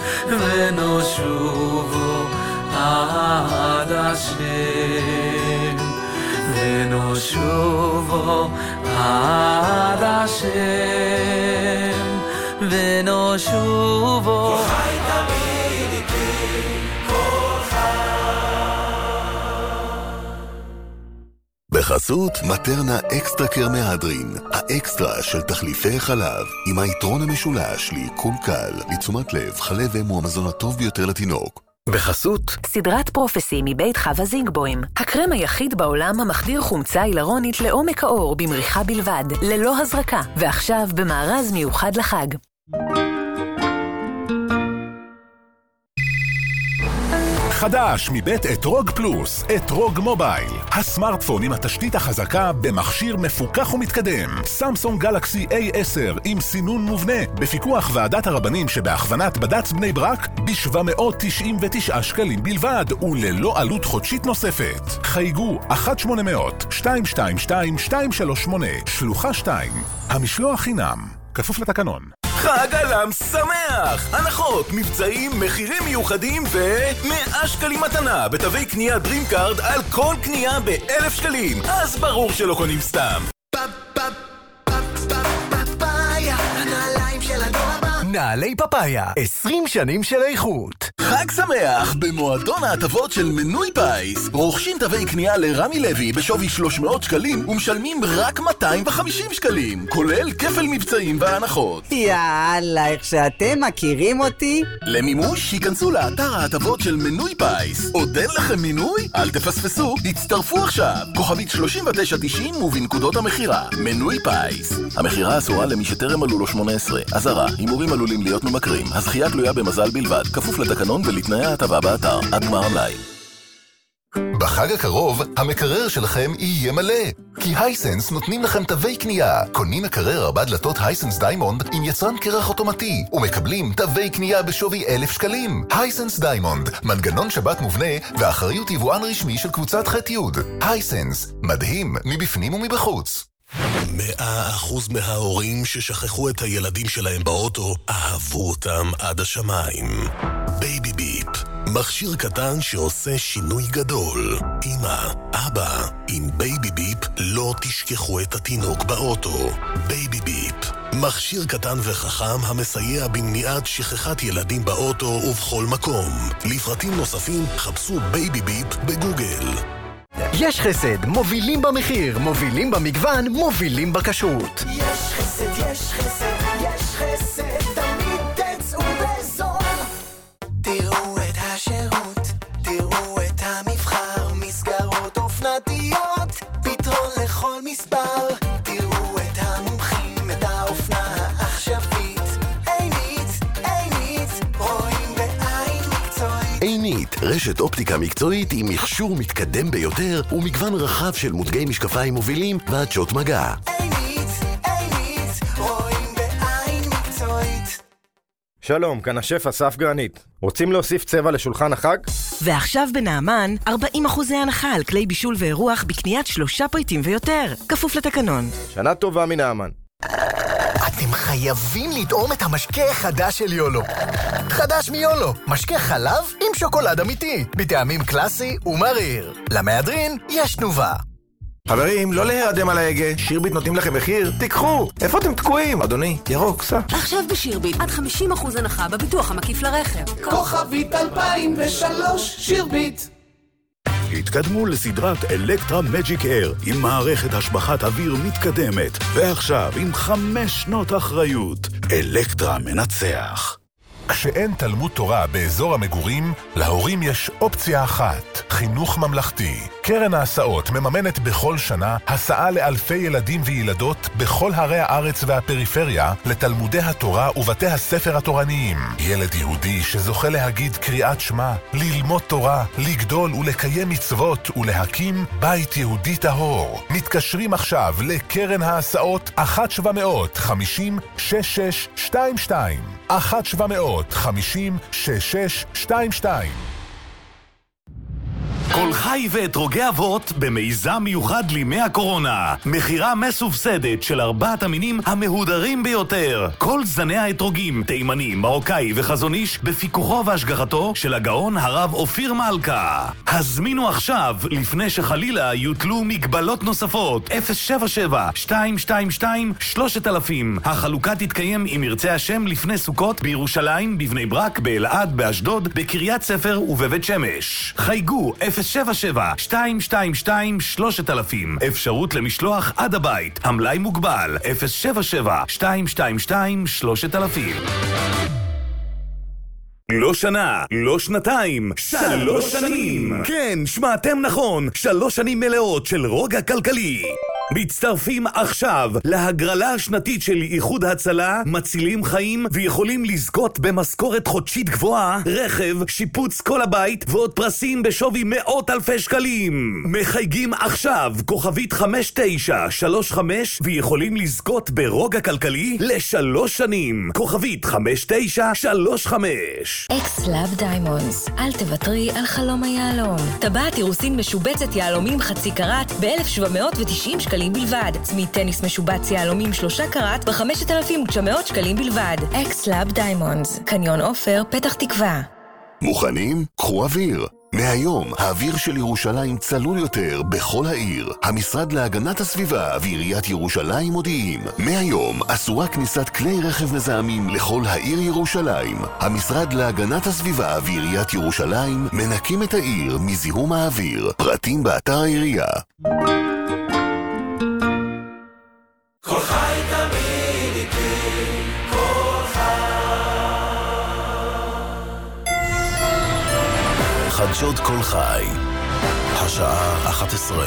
ונושבו עד השם ונושבו עד השם ונושבו כל חי תמיד איתי כל חי. בחסות מטרנה אקסטרה קר מהדרין, האקסטרה של תחליפי חלב עם היתרון המשולש לעיכול קל, לתשומת לב, חלב הוא המזון הטוב ביותר לתינוק. בחסות סדרת פרופסי מבית חווה זינגבוים, הקרם היחיד בעולם המחדיר חומצה הילרונית לעומק האור במריחה בלבד, ללא הזרקה, ועכשיו במארז מיוחד לחג. חדש מבית אתרוג פלוס, אתרוג מובייל. הסמארטפון עם התשתית החזקה במכשיר מפוקח ומתקדם. סמסונג גלקסי איי עשר עם סינון מובנה, בפיקוח ועדת הרבנים שבהכוונת בד"ץ בני ברק, ב-שבע מאות תשעים ותשעה שקלים בלבד, וללא עלות חודשית נוספת. חייגו אחת שמונה אפס אפס שתיים שתיים שתיים שתיים שלוש שמונה, שלוחה שתיים. המשלוח חינם, כפוף לתקנון. חג הלם שמח! הנחות, מבצעים, מחירים מיוחדים ו-מאה שקלים מתנה בתווי קנייה דרים קארד על כל קנייה ב-אלף שקלים. אז ברור שלא קונים סתם. נעלי פפאיה, עשרים שנים של איכות. חג שמח במועדון ההטבות של מנוי פייס. רוכשים תווי קנייה לרמי לוי בשווי שלוש מאות שקלים ומשלמים רק מאתיים וחמישים שקלים, כולל כפל מבצעים והנחות. יאללה, איך שאתם מכירים אותי. למימוש היכנסו לאתר ההטבות של מנוי פייס. עוד אין לכם מינוי? אל תפספסו, תצטרפו עכשיו. כוכבית שלושים ותשע תשעים ובנקודות המחירה. מנוי פייס. המחירה אסורה למי שטרם מלאו לו שמונה עשרה. אזהרה, הימורים עלולים להיות ממכרים. הזכייה תלויה במזל בלבד, כפוף לתקנון ולתנאי ההטבה באתר. עד גמר המלאי. בחג הקרוב, המקרר שלכם יהיה מלא. כי הייסנס נותנים לכם תווי קנייה. קונים מקרר ארבע דלתות הייסנס דיימונד עם יצרן קרח אוטומטי, ומקבלים תווי קנייה בשווי אלף שקלים. הייסנס דיימונד, מנגנון שבת מובנה, ואחריות יבואן רשמי של קבוצת ח' י'. הייסנס, מדהים מבפנים ומבחוץ. מאה אחוז מההורים ששכחו את הילדים שלהם באוטו, אהבו אותם עד השמיים. בייבי ביפ, מכשיר קטן שעושה שינוי גדול. אמא, אבא, עם בייבי ביפ לא תשכחו את התינוק באוטו. בייבי ביפ, מכשיר קטן וחכם המסייע במניעת שכחת ילדים באוטו ובכל מקום. לפרטים נוספים חפשו בייבי ביפ בגוגל. יש חסד, מובילים במחיר, מובילים במגוון, מובילים בכשרות. יש חסד, יש חסד, יש חסד, תמיד תצאו בזול. תראו את השירות, תראו את המבחר, מסגרות אופנתיות, פתרון לכל מספר. תראו את המומחים, את האופנה העכשווית. עינית, עינית, רואים בעין מקצועית. עינית, רשת אופטיקה מקצועית עם מכשור מתקדם ביותר ומגוון רחב של מותגי משקפיים מובילים ועדשות מגע. עינית, עינית, רואים בעין מקצועית. שלום, כאן השף אסף גרנית. רוצים להוסיף צבע לשולחן החג? ועכשיו בנעמן, ארבעים אחוז הנחה על כלי בישול ואירוח בקניית שלושה פריטים ויותר. כפוף לתקנון. שנה טובה מנעמן. אתם חייבים לטעום את המשקה החדש של יולו. חדש מיולו, משקה חלב עם שוקולד אמיתי, בטעמים קלאסי ומריר. למהדרין יש תנובה. חברים, לא להירדם על ההגה, שירביט נותנים לכם מחיר, תיקחו! איפה אתם תקועים? אדוני, ירוק, סע. עכשיו בשירביט, עד חמישים אחוז הנחה בביטוח המקיף לרכב. כוכבית אלפיים ושלוש, שירביט. התקדמו לסדרת אלקטרה מג'יק אייר עם מערכת השבחת אוויר מתקדמת, ועכשיו עם חמש שנות אחריות. אלקטרה מנצח. כשאין תלמוד תורה באזור המגורים, להורים יש אופציה אחת, חינוך ממלכתי. קרן ההסעות מממנת בכל שנה הסעה לאלפי ילדים וילדות בכל ערי הארץ והפריפריה לתלמודי התורה ובתי הספר התורניים. ילד יהודי שזוכה להגיד קריאת שמע, ללמוד תורה, לגדול ולקיים מצוות ולהקים בית יהודי טהור. מתקשרים עכשיו לקרן ההסעות אחת שבע מאות חמישים שש שש שתיים שתיים אחת שבע מאות חמישים שש שש שתיים שתיים. כל חי ואתרוגי אבות במיזם מיוחד לימי הקורונה. מחירה מסובסדת של ארבעת המינים המהודרים ביותר. כל זני האתרוגים, תימני, מרוקאי וחזון איש בפיקוחו והשגחתו של הגאון הרב אופיר מלכה. הזמינו עכשיו לפני שחלילה יוטלו מגבלות נוספות. אפס שבע שבע שתיים שתיים שתיים שלושת אלפים. החלוקה תתקיים אם ירצה השם לפני סוכות בירושלים, בבני ברק, באלעד, באשדוד, בקריית ספר ובבית שמש. חייגו אפס שבע שבע שתיים שתיים שתיים שלושת אלפים. אפשרות למשלוח עד הבית. המלאי מוגבל. אפס שבע שבע שתיים שתיים שתיים שלושת אלפים. לא שנה, לא שנתיים, שלוש שנים. כן, שמעתם נכון, שלוש שנים מלאות של רוגע כלכלי. מצטרפים עכשיו להגרלה השנתית של איחוד הצלה, מצילים חיים ויכולים לזכות במשכורת חודשית גבוהה, רכב, שיפוץ כל הבית ועוד פרסים בשווי מאות אלפי שקלים. מחייגים עכשיו כוכבית חמש תשע שלוש חמש ויכולים לזכות ברוגע כלכלי לשלוש שנים. כוכבית חמש תשע שלוש חמש. אקס-לאב דיימונדס, אל תוותרי על חלום היהלום. טבעת אירוסין משובצת יהלומים חצי קראט ב-אלף שבע מאות ותשעים שקלים בלבד. צמיד טניס משובץ יהלומים שלושה קראט ב-חמשת אלפים ותשע מאות שקלים בלבד. אקס-לאב דיימונדס, קניון עופר, פתח תקווה. מוכנים? קחו אוויר. מהיום, האוויר של ירושלים צלול יותר בכל העיר. המשרד להגנת הסביבה ועיריית ירושלים מודיעים. מהיום, אסורה כניסת כלי רכב מזהמים לכל העיר ירושלים. המשרד להגנת הסביבה ועיריית ירושלים מנקים את העיר מזיהום האוויר. פרטים באתר העירייה. כל חי תמיד איתי, כל חי. חדשות כל חי, השעה אחת עשרה.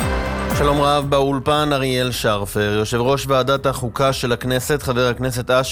שלום רב, באולפן אריאל שרפר, יושב ראש ועדת החוקה של הכנסת, חבר הכנסת אשר.